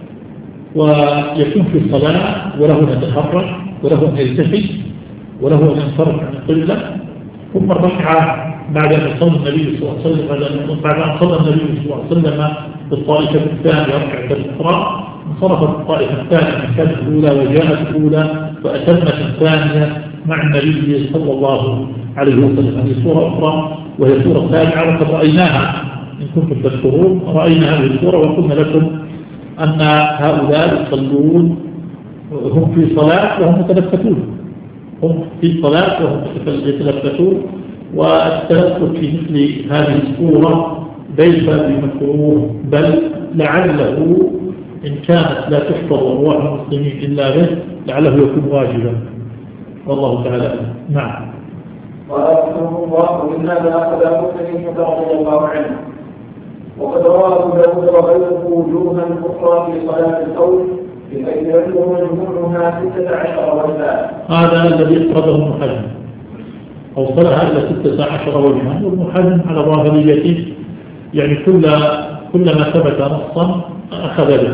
Speaker 2: ويكون في الصلاة وله أن يتحرك وله أن يلتفت وله أن ينصرف عن القبلة. ثم الركعة بعد أن صلى النبي صلى الله عليه وسلم بعد أن صلى النبي صلى الله عليه وسلم بالطائفة الثانية ركعة الأخرى انصرفت الطائفة الثانية من كانت الأولى وجاءت الأولى فأتمت الثانية مع النبي صلى الله عليه وسلم. هذه سورة أخرى وهي سورة سابعة وقد رأيناها إن كنتم تذكرون. رأينا هذه السورة وقلنا لكم أن هؤلاء يصلون هم في صلاة وهم متلفتون هم في صلاة وهم يتلفتون. والتلفت في مثل هذه السورة ليس بمكروه، بل لعله إن كانت لا تحفظ أرواح المسلمين إلا به لعله يكون واجبا، والله تعالى. نعم.
Speaker 1: ورحمه الله ومن هذا أخذ أبو حنيفة رضي الله عنه وقد روى أبو داود وغيره وجوها أخرى في صلاة الخوف بحيث يبلغ مجموعها ستة عشر وجها.
Speaker 2: هذا الذي أخرجه ابن حزم أوصلها إلى ستة عشر وجها، وابن حزم على ظاهريته يعني كل كلما ثبت نصا أخذ به.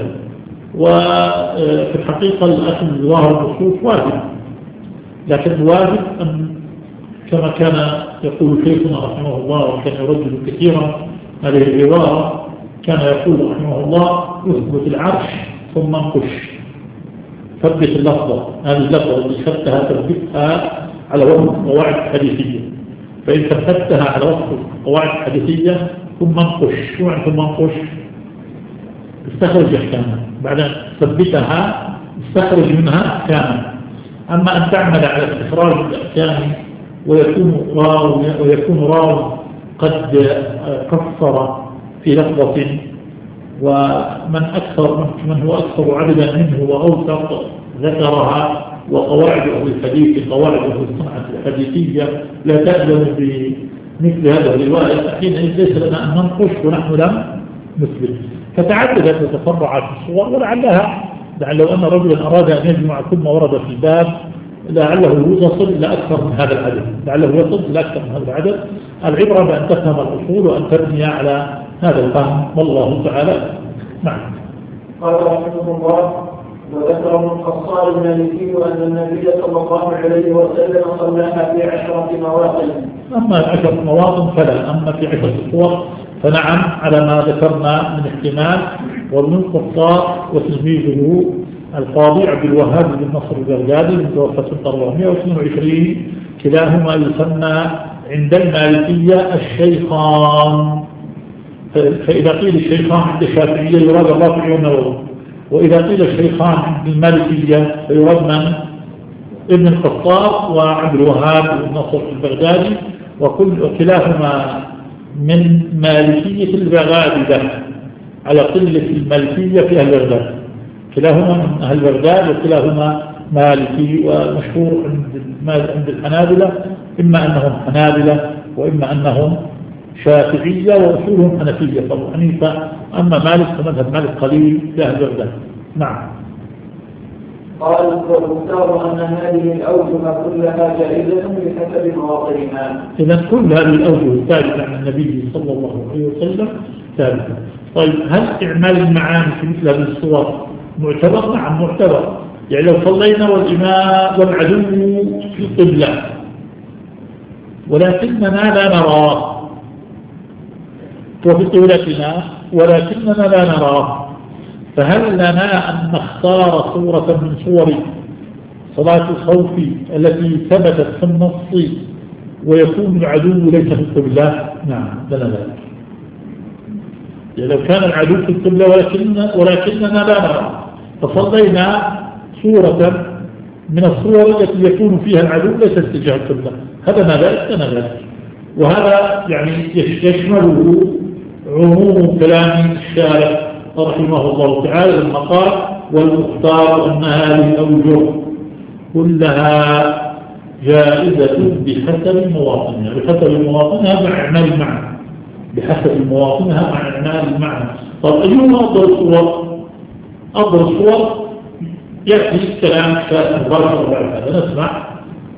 Speaker 2: وفي الحقيقة الأخذ بظاهر النصوص واجب، لكن الواجب أن كما كان يقول شيخنا رحمه الله وكان يردد كثيرا هذه العبارة، كان يقول رحمه الله يثبت العرش ثم انقش، ثبت اللفظة. هذه اللفظة التي ثبتها ثبتها على وفق قواعد حديثية، فإن ثبتها على وفق قواعد حديثية ثم انقش. شو عن ثم انقش؟ استخرج احكامها، بعد أن ثبتها استخرج منها احكامها. أما أن تعمل على استخراج الأحكام ويكون راو ويكون راو قد قصر في لفظة، ومن أكثر من هو أكثر عددا منه وأوثق ذكرها، وقواعد أهل الحديث قواعد أهل الصنعة الحديثية لا تأذن مثل هذا الرواية حينئذ ليس لنا أن ننقش ونحن لم نثبت. فتعددت وتفرعت الصور، ولعلها لعله أن رجلا أراد أن يجمع كل ما ورد في الباب لعله يصل إلى أكثر من هذا العدد، لعله يصل إلى أكثر من هذا العدد. العبرة بأن تفهم الأصول وأن تبني على هذا الفهم، والله تعالى. نعم.
Speaker 1: قال رحمه الله: وذكر ابن الخصال المالكي أن النبي صلى الله عليه وسلم صلاها في عشرة مواطن.
Speaker 2: أما عشرة مواطن فلا، أما في عشرة صور فنعم على ما ذكرنا من احتمال. وابن الخصال وتلميذه القاضي عبد الوهاب بن نصر البغدادي المتوفى سنة أربعمائة واثنين وعشرين كلاهما يسمى عند المالكية الشيخان. فإذا قيل الشيخان عند الشافعية يراد الرافعي والنووي، وإذا قيل الشيخان عند المالكية فيراد من؟ ابن الخطاب وعبد الوهاب بن نصر البغدادي، وكلاهما من مالكية البغداد على قلة المالكية في أهل بغداد. كلاهما من أهل بغداد وكلاهما مالكي، ومشهور عند الحنابلة إما أنهم حنابلة وإما أنهم شافعية وأصولهم حنفية أبو حنيفة. أما مالك فمذهب مالك قليل في أهل بغداد. نعم.
Speaker 1: قال: والمختار أن هذه الأوجه كلها جائزة بحسب مواطنها.
Speaker 2: إذا كل هذه الأوجه الثابتة عن النبي صلى الله عليه وسلم ثابتة. طيب، هل إعمال المعاني في مثل هذه الصور معتبر؟ نعم معتبر. يعني لو صلينا والإمام والعدو في القبلة ولكننا لا نراه، وفي قبلتنا ولكننا لا نراه، فهل لنا أن نختار صورة من صور صلاة الخوف التي ثبتت في النص ويكون العدو ليس في القبلة؟ نعم لنا ذلك. يعني لو كان العدو في القبلة ولكن ولكننا لا نراه فصلينا صورة من الصور التي يكون فيها العدو ليس اتجاه القبلة، هذا ما ذلك لنا ذلك. وهذا يعني يشمله عموم كلام الشارع رحمه الله تعالى لما قال: والمختار أن هذه الأوجه كلها جائزة بحسب مواطنها. بحسب مواطنها مع إعمال المعنى، بحسب مواطنها مع إعمال المعنى. طب أيهما أفضل الصور؟ أفضل الصور يأتي الكلام شاء الغرب وبعد هذا نسمع.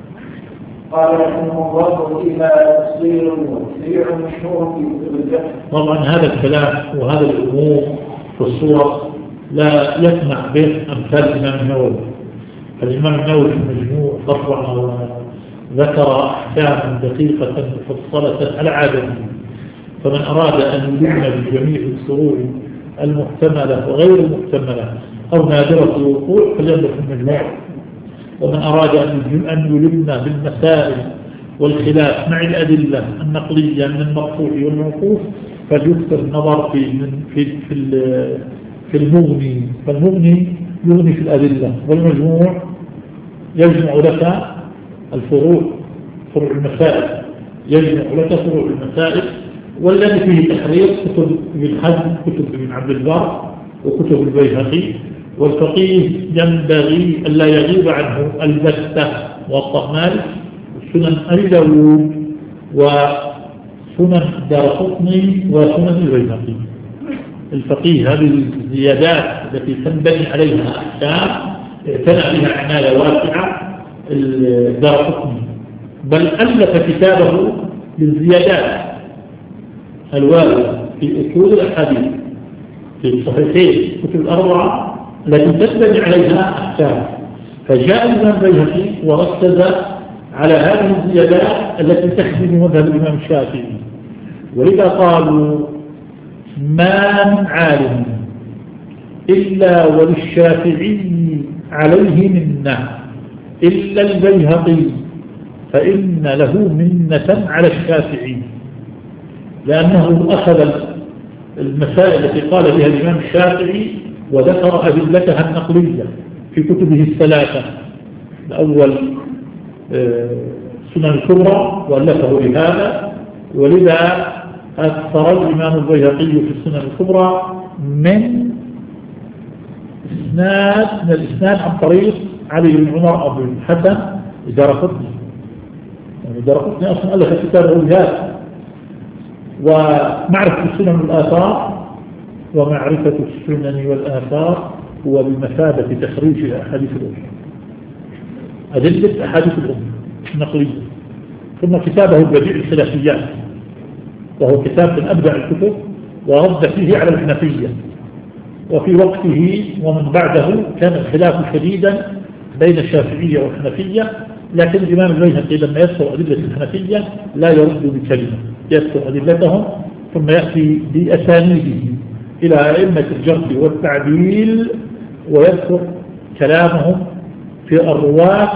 Speaker 1: قال رحمه الله: فيها تصوير وتشريع مشهور في كتب الفقه. طبعا
Speaker 2: هذا الكلام وهذا الأمور في الصور لا يسمع به أمثال الإمام النووي. الإمام النووي في المجموع طبعا ذكر أحكاما دقيقة مفصلة على عادته، فمن أراد أن يلم بجميع الفروع المحتملة وغير المحتملة أو نادرة الوقوع فلينظر في المجموع. ومن أراد أن يلم بالمسائل والخلاف مع الأدلة النقلية من المرفوع والموقوف فليكثر النظر في في في في المغني. فالمغني يغني في الأدلة، والمجموع يجمع لك الفروع، فروع المسائل، يجمع لك فروع المسائل. والذي فيه تحرير كتب ابن حزم، كتب ابن عبد البر، وكتب البيهقي. والفقيه ينبغي ألا يغيب عنه البتة والطهمال، سنن أبي داود وسنن دارقطني وسنن البيهقي. الفقيه هذه الزيادات التي تنبني عليها أحكام اعتنى بها عناية واسعة الدارقطني، بل ألف كتابه للزيادات الواردة في أصول الأحاديث في الصحيحين كتب الأربعة التي تنبني عليها أحكام. فجاء الإمام البيهقي وركز على هذه الزيادات التي تخدم مذهب الإمام الشافعي. ولذا قالوا: ما من عالم إلا وللشافعي عليه منة إلا البيهقي، فإن له منة على الشافعي، لأنه أخذ المسائل التي قال بها الإمام الشافعي وذكر أدلتها النقلية في كتبه الثلاثة. الأول سنن الكبرى وألفه لهذا، ولذا أكثر الإمام البيهقي في السنن الكبرى من إسناد من الإسناد عن طريق علي بن عمر أبو الحسن الدارقطني. يعني الدارقطني أصلا ألف كتابه لهذا ومعرفة السنن والآثار ومعرفة السنن والآثار هو بمثابة تخريج أحاديث الأمة، أدلة أحاديث الأمة النقلية. ثم كتابه بديع الخلافيات، وهو كتاب من أبدع الكتب، ورد فيه على الحنفية. وفي وقته ومن بعده كان الخلاف شديدا بين الشافعية والحنفية، لكن الإمام البيهقي لما يذكر أدلة الحنفية لا يرد بكلمة، يذكر أدلتهم ثم يأتي بأسانيده إلى أئمة الجرح والتعديل ويذكر كلامهم في الرواة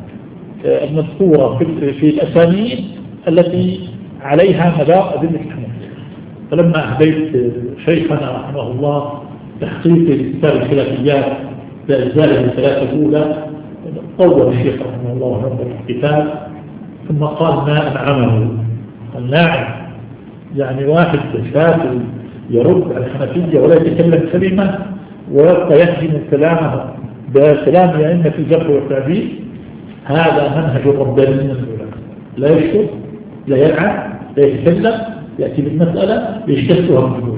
Speaker 2: المذكورة في الأسانيد التي عليها مدار أدلة الحنفية. فلما أهديت شيخنا رحمه الله تحقيق لكتاب الخلافيات بأجزائه الثلاثة الأولى، طول الشيخ رحمه الله ونظر الكتاب ثم قال ما أنعمه الناعم، يعني واحد شافعي يرد على الحنفية ولا يتكلم كلمة ويبقى يهدم كلامه بكلام أئمة الجرح والتعديل، هذا منهج الربانيين العلماء، لا يشكر لا يلعن لا يتكلم، يأتي بالمسألة يشتتها بالجمهور.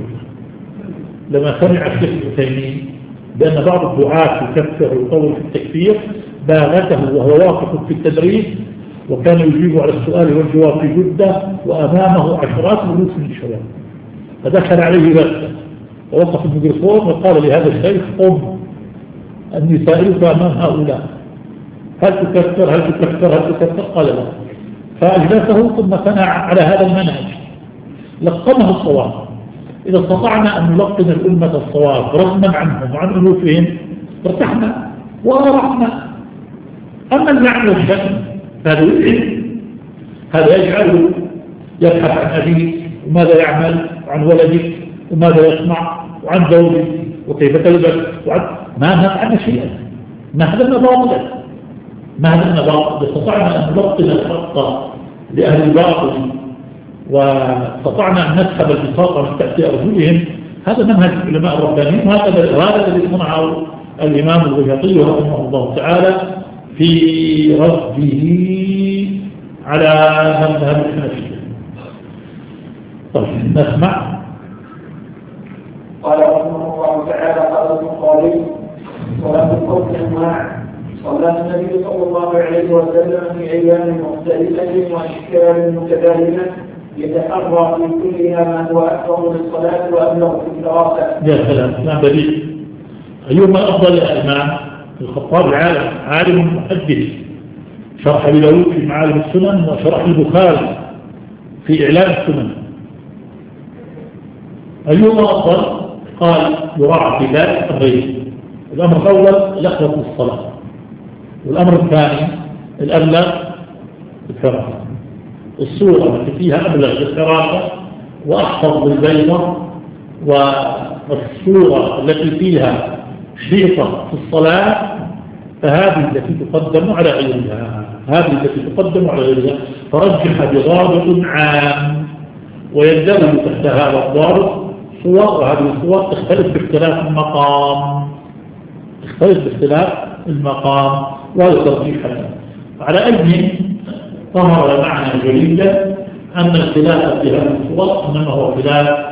Speaker 2: لما سمع الشيخ العثيمين بأن بعض الدعاة يكفر ويطول في التكفير باغته وهو واقف في التدريس وكان يجيب على السؤال والجواب في جدة وأمامه عشرات ملوك من الشباب، فدخل عليه بس ووقف الميكروفون وقال لهذا الشيخ قم أني سائلك أمام هؤلاء هل تكفر هل تكفر هل تكفر قال لا، فأجلسه ثم ثنى على هذا المنهج لقمه الصواب. إذا استطعنا أن نلقن الأمة الصواب رغما عنهم وعن أنوفهم ارتحنا وأرحنا. أما اللعن والشتم هذا يتعب، هذا يجعله يبحث عن أبيه وماذا يعمل وعن ولدك وماذا يصنع وعن زوجك وكيف تلبس وعن ما نفعل شيئا، ما هذا باطل، ما هذا باطل. استطعنا أن نلقن الحق لأهل الباطل واستطعنا أن نسحب البساطة من تحت أرجلهم، هذا منهج العلماء الربانيين، وهذا الذي صنعه الإمام البيهقي رحمه الله تعالى في رده على مذهب الحنفية. طيب نسمع.
Speaker 1: قال رحمه الله تعالى قال البخاري صلاة الخوف أنواع، صلى النبي صلى الله عليه وسلم في أيام مختلفة وأشكال متباينة يتحرى في كلها ما هو أكثر من الصلاة وأبلغ في الدراسة.
Speaker 2: يا سلام ما بديل. أيهما أفضل يا إمام؟ الخطاب العالم عالم محدث، شرح لداود في معالم السنن وشرح البخاري في إعلام السنن، أيهما أفضل؟ قال يراعى في ذلك أمرين، الأمر الأول الأخذ بالصلاة، والأمر الثاني الأبلغ بالفرق. الصورة التي فيها أبلغ بالحراسة وأحفظ بالبيضة، والصورة التي فيها شيطة في الصلاة فهذه التي تقدم على غيرها، هذه التي تقدم على غيرها، فرجح بضابط عام ويندرج تحت هذا الضابط صور، وهذه الصور تختلف باختلاف المقام، تختلف باختلاف المقام وهذا ترجيح. على أجل ظهر معنى جليلا أن الخلاف في هذه الصور إنما هو خلاف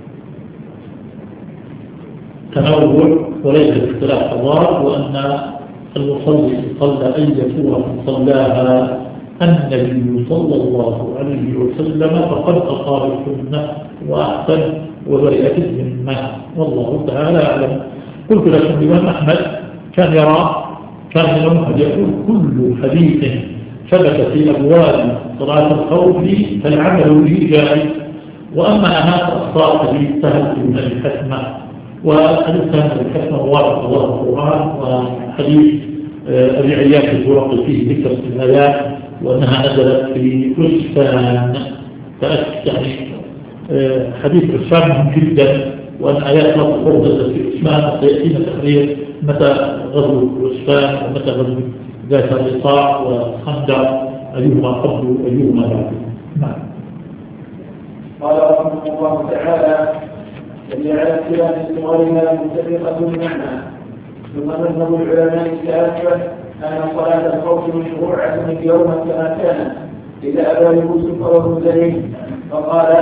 Speaker 2: تنوع وليس اختلاف تضاد، وأن المصلي صلى أي سورة صلاها النبي صلى الله عليه وسلم فقد أصاب السنة وأحسن وبرئت الذمة، والله تعالى أعلم. قلت لكم الإمام أحمد كان يرى كان الإمام يقول كل حديث ثبت في أبواب صلاة الخوف فالعمل به جائز، وأما أنات أخطاء حديث سهل من الحكمة، وحديث سهل الحكمة وارد الله القرآن، وحديث أبي عياش الزرقي فيه ذكر في الآيات وأنها نزلت في عسفان، يعني حديث عسفان مهم جدا، وأن آيات لا تفرضت في عسفان سيأتينا تقرير متى غزو عسفان ومتى غزو ذات الرقاع وخندق أيهما قبل أيهما بعد. نعم.
Speaker 1: قال رحمه الله تعالى الذي على اختلاف صورها متفقة المعنى. ثم مذهب العلماء الكافة أن صلاة الخوف مشروعة يوما كما كان إذا أبى يوسف وهو دليل، فقال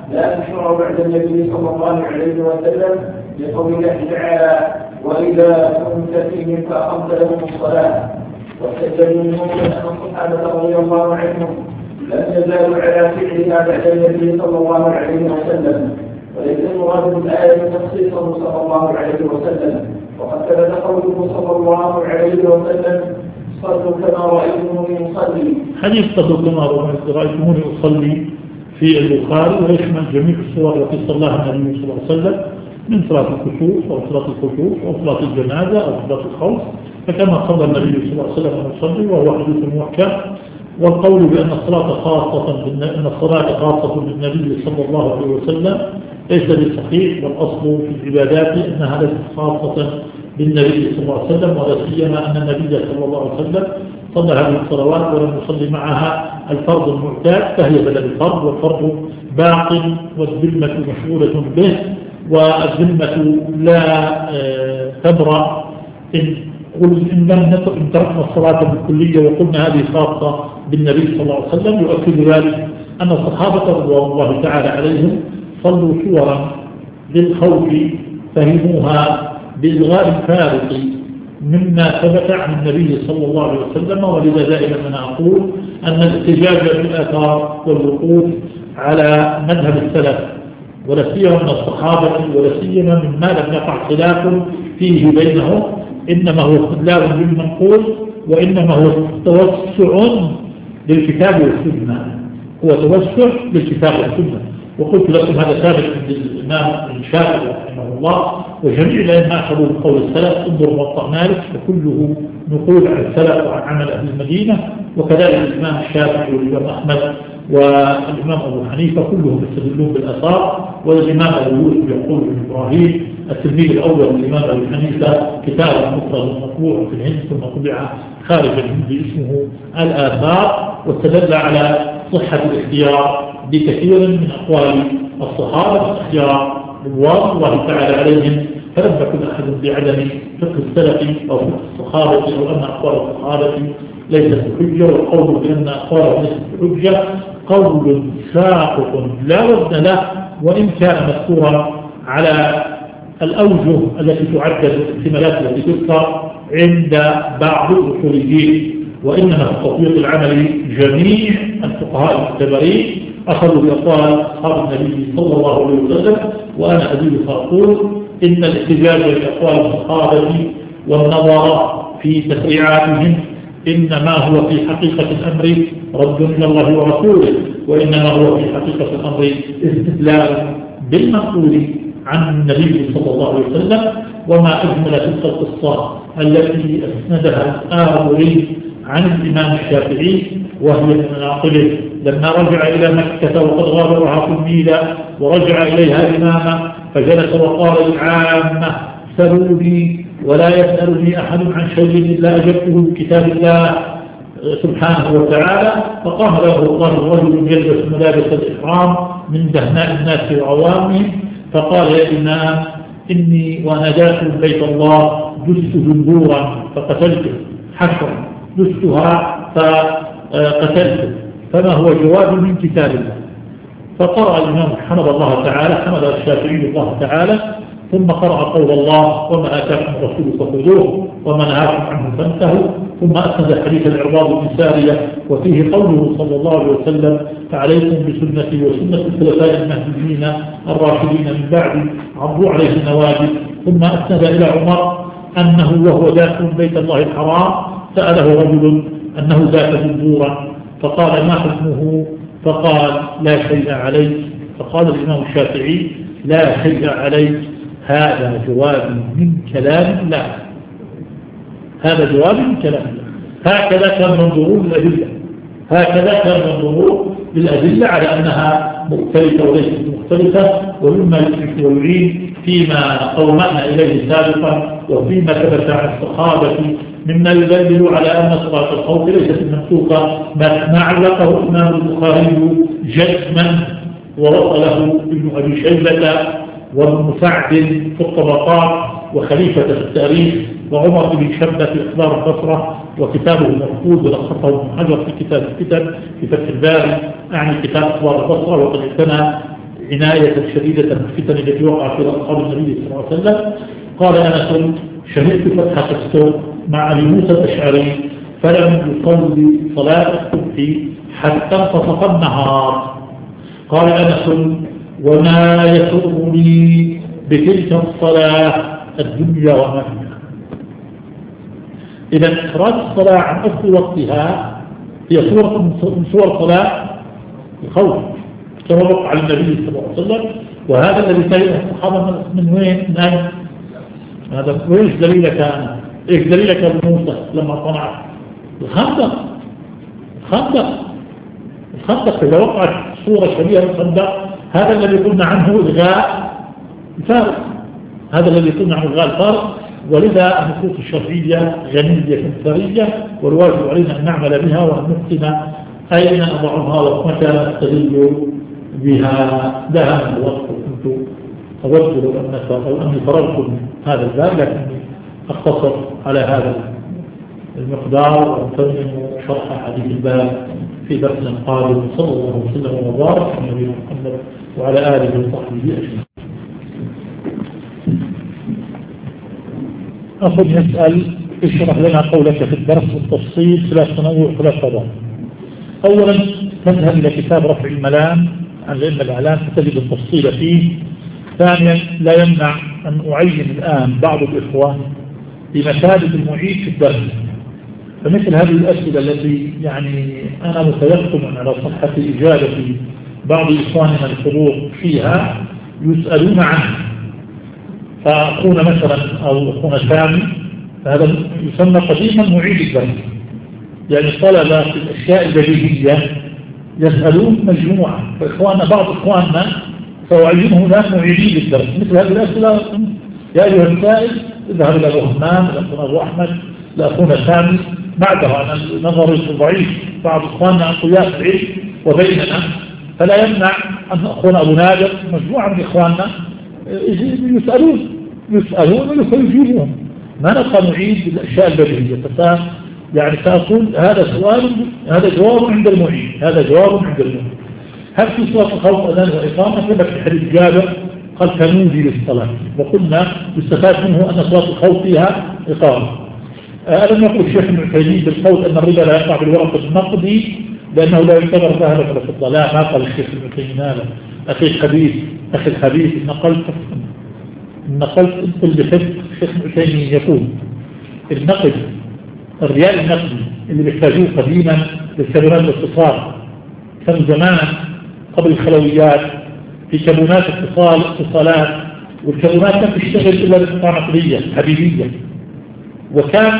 Speaker 1: لا تشرع بعد النبي صلى الله عليه وسلم لقول الله تعالى وإذا كنت فيهم فأقمت لهم الصلاة. واستدل منهم أن الصحابة رضي الله عنهم لم يزالوا على فعلها بعد النبي صلى الله عليه وسلم، وليس المراد بالآية تخصيصه صلى الله عليه وسلم، وقد ثبت قوله صلى الله عليه وسلم صلوا كما رأيتموني أصلي.
Speaker 2: حديث صلوا كما رأيتموني أصلي في البخاري ويشمل جميع الصور التي صلاها النبي صلى الله عليه وسلم من صلاة الكسوف أو صلاة الخشوع أو صلاة الجنازة أو صلاة الخوف، فكما صلى النبي صلى الله عليه وسلم أن يصلي وهو حديث محكم. والقول بأن الصلاة خاصة أن الصلاة خاصة بالنبي صلى الله عليه وسلم ليس بالصحيح، والأصل في العبادات أنها ليست خاصة بالنبي صلى الله عليه وسلم، ولا سيما أن النبي صلى الله عليه وسلم صلى هذه الصلوات ولم يصلي معها الفرض المعتاد، فهي بدل الفرض، والفرض باق والذمة مشغولة به، والذمة لا تبرأ إن قل إن لم تركنا الصلاة بالكلية وقلنا هذه خاصة بالنبي صلى الله عليه وسلم. يؤكد ذلك أن الصحابة رضوان الله تعالى عليهم صلوا صورا للخوف فهموها بإلغاء الفارق مما ثبت عن النبي صلى الله عليه وسلم، ولذا دائما أنا أقول أن الاحتجاج بالآثار والوقوف على مذهب السلف ولا سيما من الصحابة ولا سيما مما لم يقع خلاف فيه بينهم إنما هو استدلال بالمنقول، وإنما هو توسع للكتاب والسنة، هو توسع للكتاب والسنة. وقلت لكم هذا ثابت عند الإمام الشافعي رحمه الله وجميع الأئمة أخذوا بقول السلف. انظر موطأ مالك فكله نقول عن السلف وعن عمل أهل المدينة، وكذلك الإمام الشافعي والإمام أحمد والإمام أبو حنيفة كلهم يستدلون بالآثار. والإمام أبو يوسف يقول بن إبراهيم التلميذ الأول للإمام أبو حنيفة كتاب مفرد مطبوع في الهند ثم طبع خارج الهند اسمه الآثار، واستدل على صحة الاختيار بكثير من أقوال الصحابة اختيار رضوان الله تعالى عليهم، فلم يكن أحد بعدم فقه السلف أو فقه الصحابة أو أن أقوال الصحابة ليست بحجة. والقول بأن أقوالهم ليست بحجة قول ساقط لا وزن له، وإن كان مذكورا على الأوجه التي تعدد الاحتمالات التي تذكر عند بعض الأصوليين، وإنما في تطبيق العمل جميع الفقهاء المعتبرين أخذوا بأقوال أصحاب النبي صلى الله عليه وسلم. وأنا أزيد فأقول إن الاحتجاج بأقوال الصحابة والنظر في تفريعاتهم إنما هو في حقيقة الأمر رد إلى الله ورسوله، وإنما هو في حقيقة الأمر استدلال بالمنقول عن النبي صلى الله عليه وسلم. وما أجمل تلك القصة التي أسندها الآخرين عن الإمام الشافعي وهي من مناقبه لما رجع إلى مكة وقد غادرها في الميلة ورجع إليها إماما فجلس وقال للعامة سلوني ولا يسألني أحد عن شيء إلا أجبته بكتاب الله سبحانه وتعالى. فقام له الله رجل يلبس ملابس الإحرام من دهناء الناس وعوامهم فقال يا إمام إني وأنا داخل بيت الله دست جندورا فقتلته حشرا دستها فقتلته فما هو جواب من كتاب الله؟ فقرأ الإمام حمد الله تعالى حمد الشافعي الله تعالى ثم قرأ قول الله وما آتاكم الرسول فخذوه وما نهاكم عنه فانتهوا، ثم أسند حديث العرباض بن سارية وفيه قوله صلى الله عليه وسلم فعليكم بسنتي وسنة الخلفاء المهديين الراشدين من بعد عضوا عليه النواجذ. ثم أسند إلى عمر أنه وهو داخل بيت الله الحرام سأله رجل أنه ذاك جندورا فقال ما حكمه؟ فقال لا شيء عليك. فقال الإمام الشافعي لا شيء عليك هذا جواب من كلام الله، هذا جواب من كلام الله. هكذا كان منظور للأدلة، هكذا كان منظور للأدلة على أنها مختلفة وليست مختلفة، ومما يشرك ويعين فيما قومنا إليه سابقا وفيما ثبت عن الصحابة مما يدلل على أن صلاة الخوف ليست منسوخة ما علقه الإمام البخاري جزما ووصله ابن أبي شيبة وابن سعد في الطبقات وخليفة في التاريخ وعمر بن شبة في إخبار البصرة وكتابه المفقود ولخصه ابن حجر في كتاب الكتاب في فتح الباري أعني كتاب إخبار البصرة، وقد اعتنى عناية شديدة بالفتن التي وقعت في أصحاب النبي صلى الله عليه وسلم. قال أنس: شهدت فتحة السوق مع أبي موسى الأشعري فلم يصلي صلاة الصبح حتى انتصف النهار. قال أنس: وما يسرني بتلك الصلاة الدنيا وما فيها. إذا إخراج الصلاة عن أصل وقتها هي صورة من صور صلاة الخوف كما وقع النبي صلى الله عليه وسلم. وهذا الذي كان الصحابة من وين؟ من هذا وإيش دليلك أنا؟ إيش دليلك أبو موسى لما طلع الخندق؟ الخندق الخندق إذا وقعت صورة شبيهة بالخندق هذا الذي قلنا عنه إلغاء الفارق، هذا الذي قلنا عنه إلغاء الفارق. ولذا النصوص الشرعية غنية ثرية والواجب علينا أن نعمل بها وأن نحسن أين نضعها ومتى نستدل بها. لها من الوقت كنت أود لو أنك أو أني فرغت من هذا الباب، لكني أختصر على هذا المقدار وأتمم شرح حديث الباب في درس قادم. صلى الله عليه وسلم وبارك على نبينا محمد وعلى آله وصحبه أجمعين. أخذ نسأل: اشرح لنا قولك في الدرس بالتفصيل خلاف تنوع خلاف فضاء. أولا تذهب إلى كتاب رفع الملام عن الأئمة الأعلام فتجد التفصيل فيه. ثانيا لا يمنع أن أعين الآن بعض الإخوان بمثابة المعيد في الدرس، فمثل هذه الأسئلة التي يعني أنا متيقن على صحة إجابة بعض إخواننا الحضور فيها يسألون عنه، فأخونا مثلا أو أخونا سامي هذا يسمى قديما معيد الدرس، يعني طلبة في الأشياء البديهية يسألون مجموعة، فإخواننا بعض إخواننا فأعينه الآن معيدين للدرس. مثل هذه الأسئلة: يا أيها السائل اذهب إلى أبو همام، إلى أخونا أبو أحمد، لأخونا سامي. معذرة أنا نظري ضعيف، بعض إخواننا أقوياء في العلم وبيننا، فلا يمنع أن أخونا أبو نادر مجموعة من إخواننا يسألون يسألون ويجيبون، ما نبقى نعيد الأشياء البديهية. فسأل يعني سأقول هذا سؤال، هذا جواب عند المعيد، هذا جواب عند المعيد. هل في صلاة الخوف أذان وإقامة؟ كما في حديث جابر قال: كنودي للصلاة، وقلنا يستفاد منه أن صلاة الخوف فيها إقامة. ألم يقول الشيخ ابن عثيمين بالقول أن الربا لا يقع بالورق النقدي لأنه لا يعتبر ذهبا ولا فضة؟ لا، ما قال الشيخ ابن عثيمين هذا. أخي الحبيب أخي الحبيب نقلت نقلت انت بحب الشيخ ابن عثيمين يقول: النقد الريال النقدي اللي بيحتاجوه قديما للكابونات الاتصال، كان زمان قبل الخلويات في كابونات اتصال اتصالات، والكابونات كانت تشتغل إلا بقطع نقدية حبيبية، وكان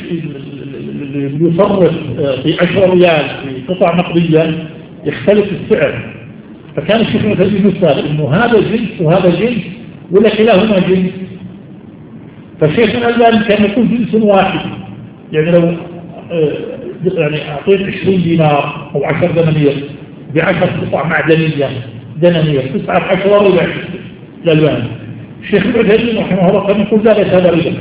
Speaker 2: يصرف في عشرة ريال في قطع نقدية يختلف السعر. فكان الشيخ ابن عثيمين يسأل إنه هذا جنس وهذا جنس ولا كلاهما جنس؟ فالشيخ الألباني كان يكون جنس واحد، يعني لو يعني أعطيت عشرين دينار أو عشر دنانير بعشر قطع معدنية دنانير تسعة عشر ربع الألباني. الشيخ ابن عثيمين رحمه الله كان يقول: لا، ليس هذا ربا،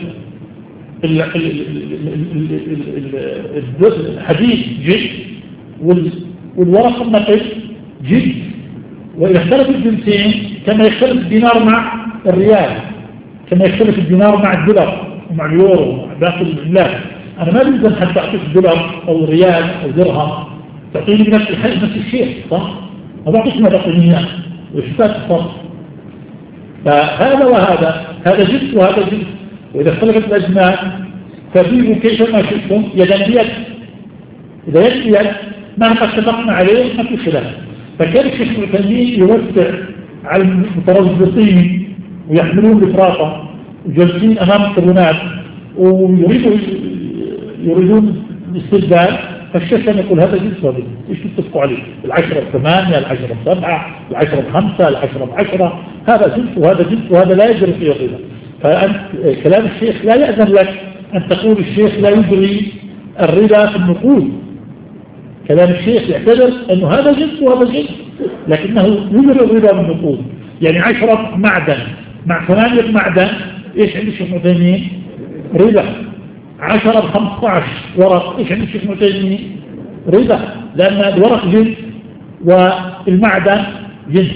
Speaker 2: الحديد جد والورق النقد جد، وإذا اختلف الجنسين كما يختلف الدينار مع الريال، كما يختلف الدينار مع الدولار ومع اليورو ومع باقي العملات. أنا ما بلزم حتى أعطيك دولار أو ريال أو درهم تعطيني بنفس الحاجة نفس الشيء، صح؟ ما بعطيك ما بعطيني وإثبات الفرق. فهذا وهذا، هذا جنس وهذا جنس، وإذا اختلفت الأجناس فبيعوا كيفما شئتم يدا بيد. إذا يد بيد ما قد اتفقنا عليه ما في خلاف. فكان الشيخ ابن عثيمين يوسع على المتربصين ويحملون الإفراطة وجالسين أمام الكابونات ويريدوا يريدون الاستبدال، فالشيخ كان يقول: هذا جنس وهذا جنس، ايش تتفقوا عليه؟ العشرة بثمانية، العشرة بسبعة، العشرة بخمسة، العشرة بعشرة، هذا جنس وهذا جنس وهذا لا يجري فيه الربا. فأنت كلام الشيخ لا يأذن لك أن تقول الشيخ لا يجري الربا في النقود. كلام الشيخ يعتبر أنه هذا جنس وهذا جنس، لكنه يجري الربا من النقود. يعني عشرة معدن مع ثمانية معدن، إيش عند الشيخ ابن عثيمين؟ ربا. عشرة بخمسة عشر ورق، إيش عند الشيخ ابن عثيمين؟ ربا، لأن الورق جنس والمعدن جنس.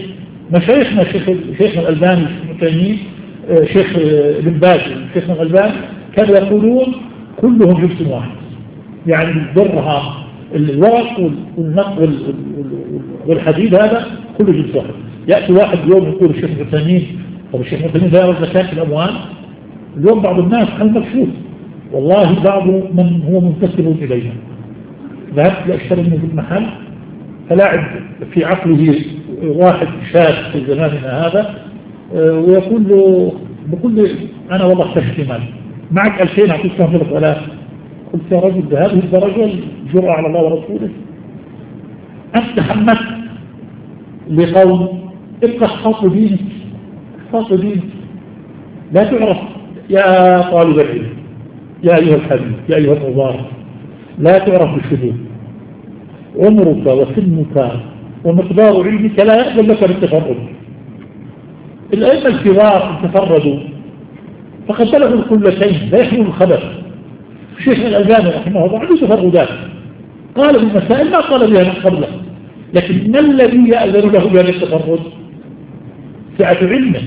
Speaker 2: مشايخنا شيخ شيخنا الألباني الشيخ شيخ ابن باز شيخنا الألباني كانوا يقولون كلهم جبس واحد، يعني الدرهم الورق والنق والحديد هذا كله جبس واحد. يأتي واحد يوم يقول الشيخ المتنين طب الشيخ المتنين لا يرى زكاة الأموال. اليوم بعض الناس هل مكشوف والله بعض من هو منتسب إلينا. ذهبت لأشتري منه في المحل فلاعب في عقله واحد شاب في زماننا هذا ويقول له بقول لي أنا والله تشتري مال معك ألفين أعطيك كم ثلاث آلاف. قلت يا رجل بهذه الدرجة الجرأة على الله ورسوله؟ أنت حمت لقوم ابقى احفظ دينك احفظ دينك لا تعرف يا طالب العلم يا أيها الحبيب يا أيها المبارك لا تعرف بالشذوذ. عمرك وسنك ومقدار علمك لا يقبل لك بالتفرد. الأئمة الكبار تفردوا فقد بلغوا الكلتين لا يحملوا الخبر. الشيخ الألباني رحمه الله عنده تفردات قال بالمسائل ما قال بها من قبله، لكن ما الذي يأذن له بهذا التفرد؟ سعة علمه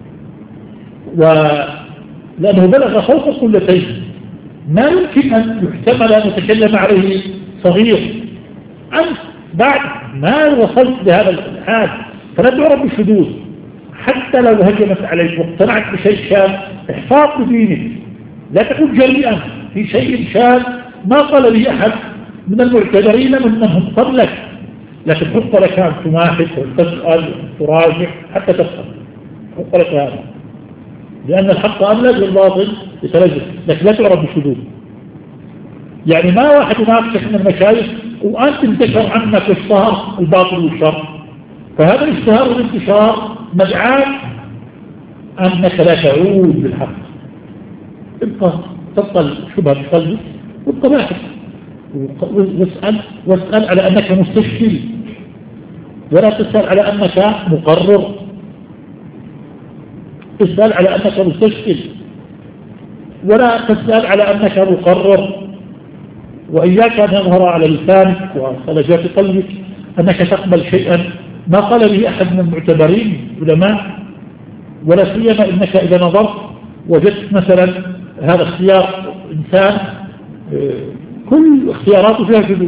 Speaker 2: ولأنه بلغ فوق الكلتين ما يمكن أن يحتمل أن يتكلم عليه صغير. أنت بعد ما وصلت لهذا الحال فلا تعرف بالشذوذ حتى لو هجمت عليك واقتنعت بشيء شاذ احفاظ بدينك لا تكون جريئا في شيء شاذ ما قال به أحد من المعتبرين من منهم قبلك، لكن حق لك أن تماحث وتسأل وتراجع حتى تفهم. حق لك هذا لأن الحق أبلغ والباطل يتلجل، لكن لا تعرف بالشذوذ. يعني ما واحد يناقشك من المشايخ وأنت انتشر عنك اشتهر الباطل والشر، فهذا الاشتهار والانتشار مدعاك أنك لا تعود بالحق. ابقى تبقى الشبهة في قلبك وابقى باحث واسأل واسأل على أنك مستشكل ولا تسأل على أنك مقرر. تسأل على أنك مستشكل ولا تسأل على أنك مقرر. وإياك أن يظهر على لسانك وخلجات قلبك أنك تقبل شيئا ما قال به أحد من المعتبرين علماء، ولا سيما إنك إذا نظرت وجدت مثلا هذا اختيار إنسان كل اختياراته فيها شذوذ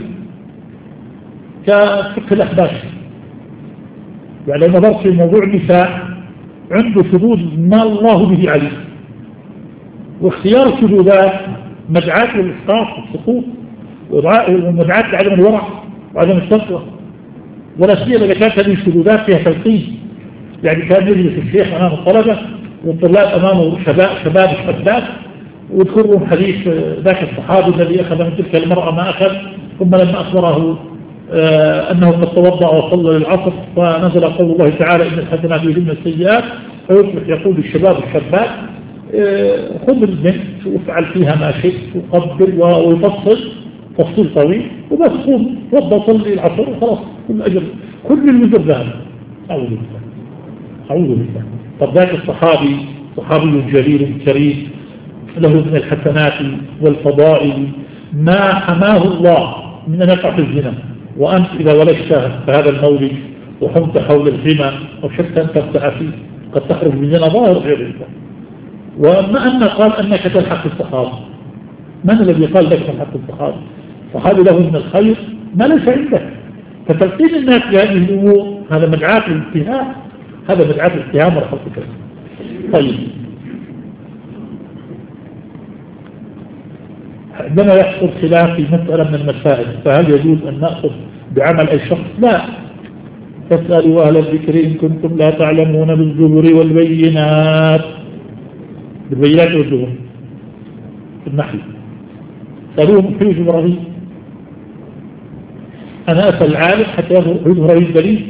Speaker 2: كفقه الأحباش. يعني نظرت في موضوع النساء عنده شذوذ ما الله به عليه، واختيار الشذوذات مدعاة للإسقاط والسقوط ومدعاة لعدم الورع وعدم التقوى، ولا سيما إذا كانت هذه الشذوذات فيها تلقين. يعني كان يجلس الشيخ أمام الطلبة والطلاب أمامه شباب شباب شابات ويذكرهم حديث ذاك الصحابي الذي أخذ من تلك المرأة ما أخذ، ثم لما أخبره آه أنه قد توضأ وصلى للعصر فنزل قول الله تعالى إن الحسنات يذهبن السيئات، فيصبح يقول للشباب والشابات آه خذ البنت وافعل فيها ما شئت وقبل ويفصل تفصيل طويل وبس قوم توضأ صلي العصر وخلاص كل أجر كل الوزر ذهب. أعوذ بالله أعوذ بالله. طب ذاك الصحابي صحابي جليل كريم له من الحسنات والفضائل ما حماه الله من أن يقع في الزنا، وأنت إذا ولشت فهذا المولد وحمت حول الحمى وشكت أن تفتح فيه قد تخرج من زنا ظاهر غير الله. وما أن قال أنك تلحق الصحابة، من الذي قال لك تلحق الصحابة؟ الصحابي له من الخير ما ليس عندك، فتلقين الناس بهذه الأمور هذا مدعاة الاتهام، هذا مدعاة الاتهام ورحمة الله. طيب عندما يحصل خلاف في مسألة من المسائل فهل يجوز أن نأخذ بعمل أي شخص؟ لا. فاسألوا أهل الذكر إن كنتم لا تعلمون بالزبر والبينات، بالبينات والزبر في النحل سألوهم في جبرائيل. أنا أسأل العالم حتى يظهر لي الدليل،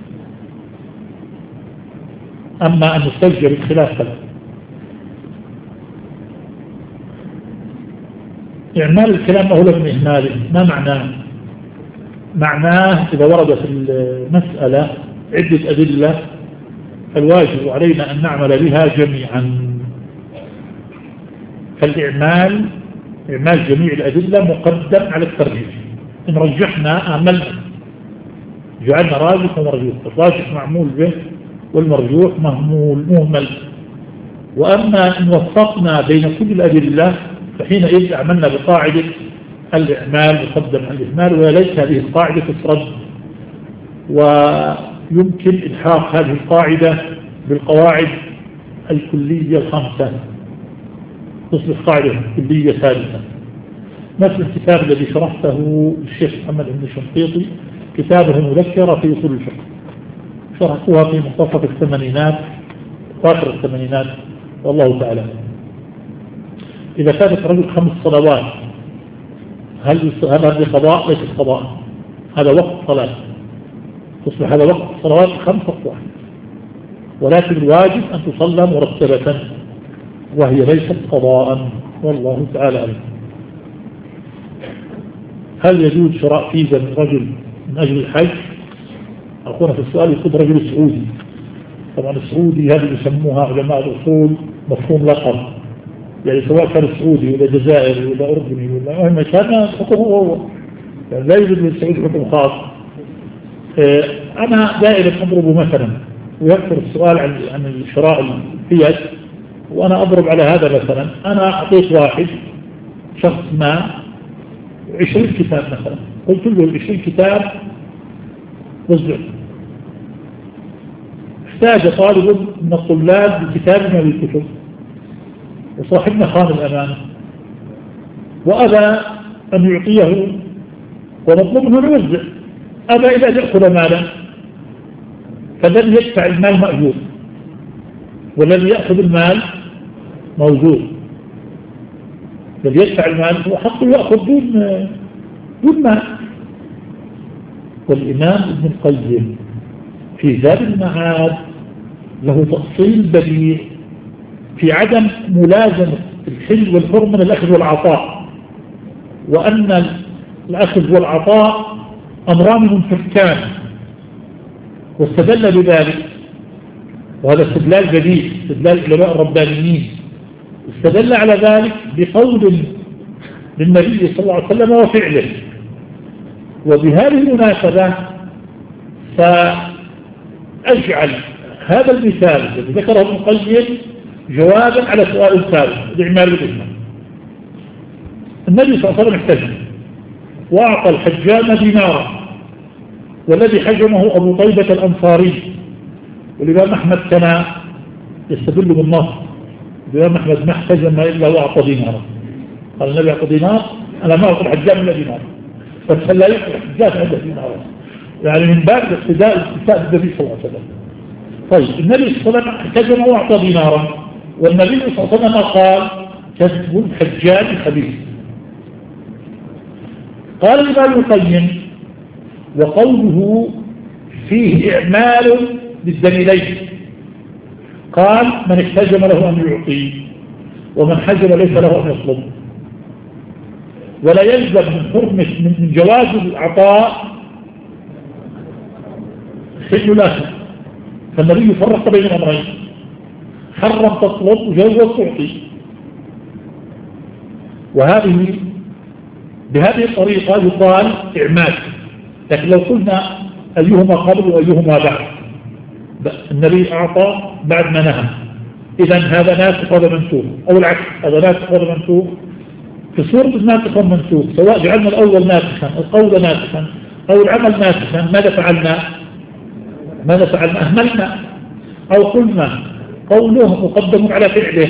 Speaker 2: أما أن نستجر الخلاف فلا. إعمال الكلام أهلا من إهماله ما معناه؟ معناه إذا ورد في المسألة عدة أدلة فالواجب علينا أن نعمل بها جميعا. فالإعمال إعمال جميع الأدلة مقدم على الترجيح. إن رجحنا أعملنا جعلنا راجح ومرجوح، الراجح معمول به والمرجوح مهمول مهمل. وأما إن وفقنا بين كل الأدلة فحينئذ عملنا بقاعدة الإعمال يقدم على الإهمال، وليس هذه القاعدة تفرد، ويمكن إلحاق هذه القاعدة بالقواعد الكلية الخمسة تصبح قاعدة كلية ثالثة. نفس الكتاب الذي شرحته الشيخ محمد بن شنقيطي كتابه مذكرة في أصول الفقه، شرحتها في منتصف الثمانينات آخر الثمانينات والله تعالى. إذا كانت رجل خمس صلوات هل هذا قضاء؟ ليس قضاء، هذا وقت صلاة، تصبح هذا وقت صلوات خمس صلوات، ولكن الواجب أن تصلى مرتبة وهي ليست قضاء والله تعالى أعلم. هل يجوز شراء فيزا من رجل من أجل الحج؟ أخونا في السؤال يقول رجل سعودي، طبعا السعودي هذه يسموها علماء الأصول مفهوم لقب، يعني سواء كان سعودي ولا جزائري ولا أردني ولا مهما كان حكمه هو، يعني لا يوجد للسعودي حكم خاص. أنا دائما أضرب مثلا، ويكثر السؤال عن عن شراء الفيز، وأنا أضرب على هذا مثلا. أنا أعطيت واحد شخص ما عشرين كتاب مثلا، قلت له عشرين كتاب وزع. احتاج طالب من الطلاب بكتاب من الكتب، وصاحبنا خان الأمانة وأبى أن يعطيه ونطلب منه يوزع، أبى إلى أن يأخذ مالا، فالذي يدفع المال مأجور والذي يأخذ المال موجود. الذي يدفع المال هو حقه يأخذ دون دون مال. والإمام ابن القيم في زاد المعاد له تفصيل بديع في عدم ملازمة الحل والحرم من الأخذ والعطاء، وأن الأخذ والعطاء أمران منفكان، واستدل بذلك، وهذا استدلال جديد استدلال العلماء الربانيين، استدل على ذلك بقول للنبي صلى الله عليه وسلم وفعله. وبهذه المناسبة فأجعل هذا المثال الذي ذكره ابن القيم جوابا على سؤال الثالث الإعمال بالإسلام. النبي صلى الله عليه وسلم احتجم وأعطى الحجام دينارا، والذي حجمه أبو طيبة الأنصاري، والإمام أحمد كان يستدل بالنص. الإمام أحمد ما احتجم إلا وأعطى دينارا، قال النبي أعطى دينار، أنا ما أعطى الحجام إلا دينار، فلا يعطي الحجام إلا دينارا، يعني من باب الاقتداء استفاء النبي صلى الله عليه وسلم. طيب النبي صلى الله عليه وسلم احتجم وأعطى دينارا، والنبي صلى الله عليه وسلم قال كسب الحجام خبيث. قال الإمام القيم وقوله فيه إعمال بالدليلين، قال من احتجم له أن يعطي، ومن حجم ليس له أن يطلب. ولا يلزم من حرمة من جواز العطاء حل الأخذ، فالنبي فرق بين الأمرين، حرم تطلب وجوز تعطي. وهذه بهذه الطريقة يقال إعمال. لكن لو قلنا أيهما قبل وأيهما بعد، النبي أعطى بعد ما نهى، إذن هذا ناسخ وهذا منسوخ، أو العكس هذا ناسخ وهذا منسوخ. في صورة الناسخ والمنسوخ سواء جعلنا الأول ناسخا القول ناسخا أو العمل ناسخا، ماذا فعلنا؟ ماذا فعلنا؟ أهملنا، أو قلنا قوله مقدم على فعله.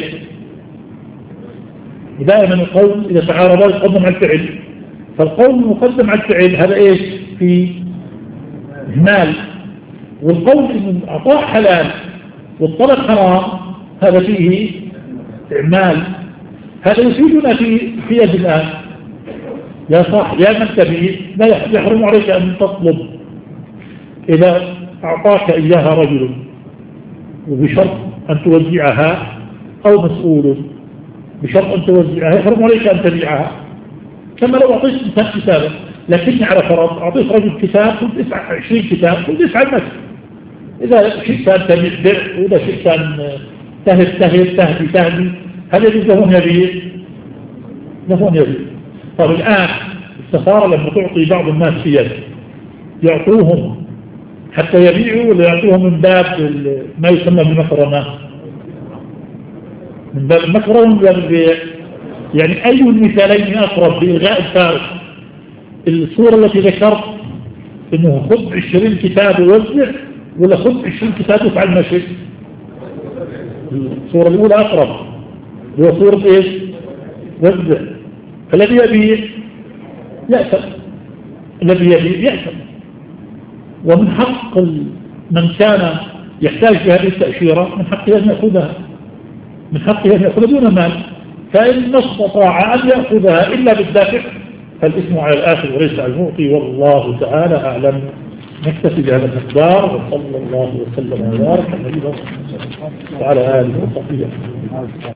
Speaker 2: دائما القول إذا تعارضا يقدم على الفعل، فالقول المقدم على الفعل هذا إيش؟ في إهمال. والقول إن العطاء حلال والطلب حرام هذا فيه إعمال. هذا يفيدنا في في يد الآن يا صاحب يا من تبي لا يحرم عليك أن تطلب. إذا أعطاك إياها رجل وبشرط أن توزعها أو مسؤول بشرط أن توزعها يحرم عليك أن تبيعها، كما لو أعطيت إنسان كتابا. لكني على فرض أعطيت رجل كتاب قلت ادفع عشرين كتاب قلت ادفع المثل، إذا شئت أن تبيع بيع، وإذا شئت أن تهب تهب تهدي تهدي، هل يجوز لهم يبيع؟ لهم يبيع. طب الآن السفارة لما تعطي بعض الناس في يد يعطوهم حتى يبيعوا ولا يعطوها من باب ما يسمى بالمكرمة، من باب المكرمة ومن باب البيع. يعني أي المثالين أقرب بإلغاء الفارق؟ الصورة التي ذكرت إنه خذ عشرين كتاب ووزع، ولا خذ عشرين كتاب وفعل ما شئت؟ الصورة الأولى أقرب، هو صورة إيش؟ وزع. فالذي يبيع يأثم، الذي يبيع يأثم. ومن حق من كان يحتاج لهذه التأشيرة من حقه أن يأخذها، من حقه أن يأخذها دون مال. فإن ما استطاع أن يأخذها إلا بالدافع فالاسم على الآخر وليس على المعطي، والله تعالى أعلم. نكتفي بهذا المقدار، وصلى الله وسلم وبارك على نبينا محمد وعلى آله وصحبه.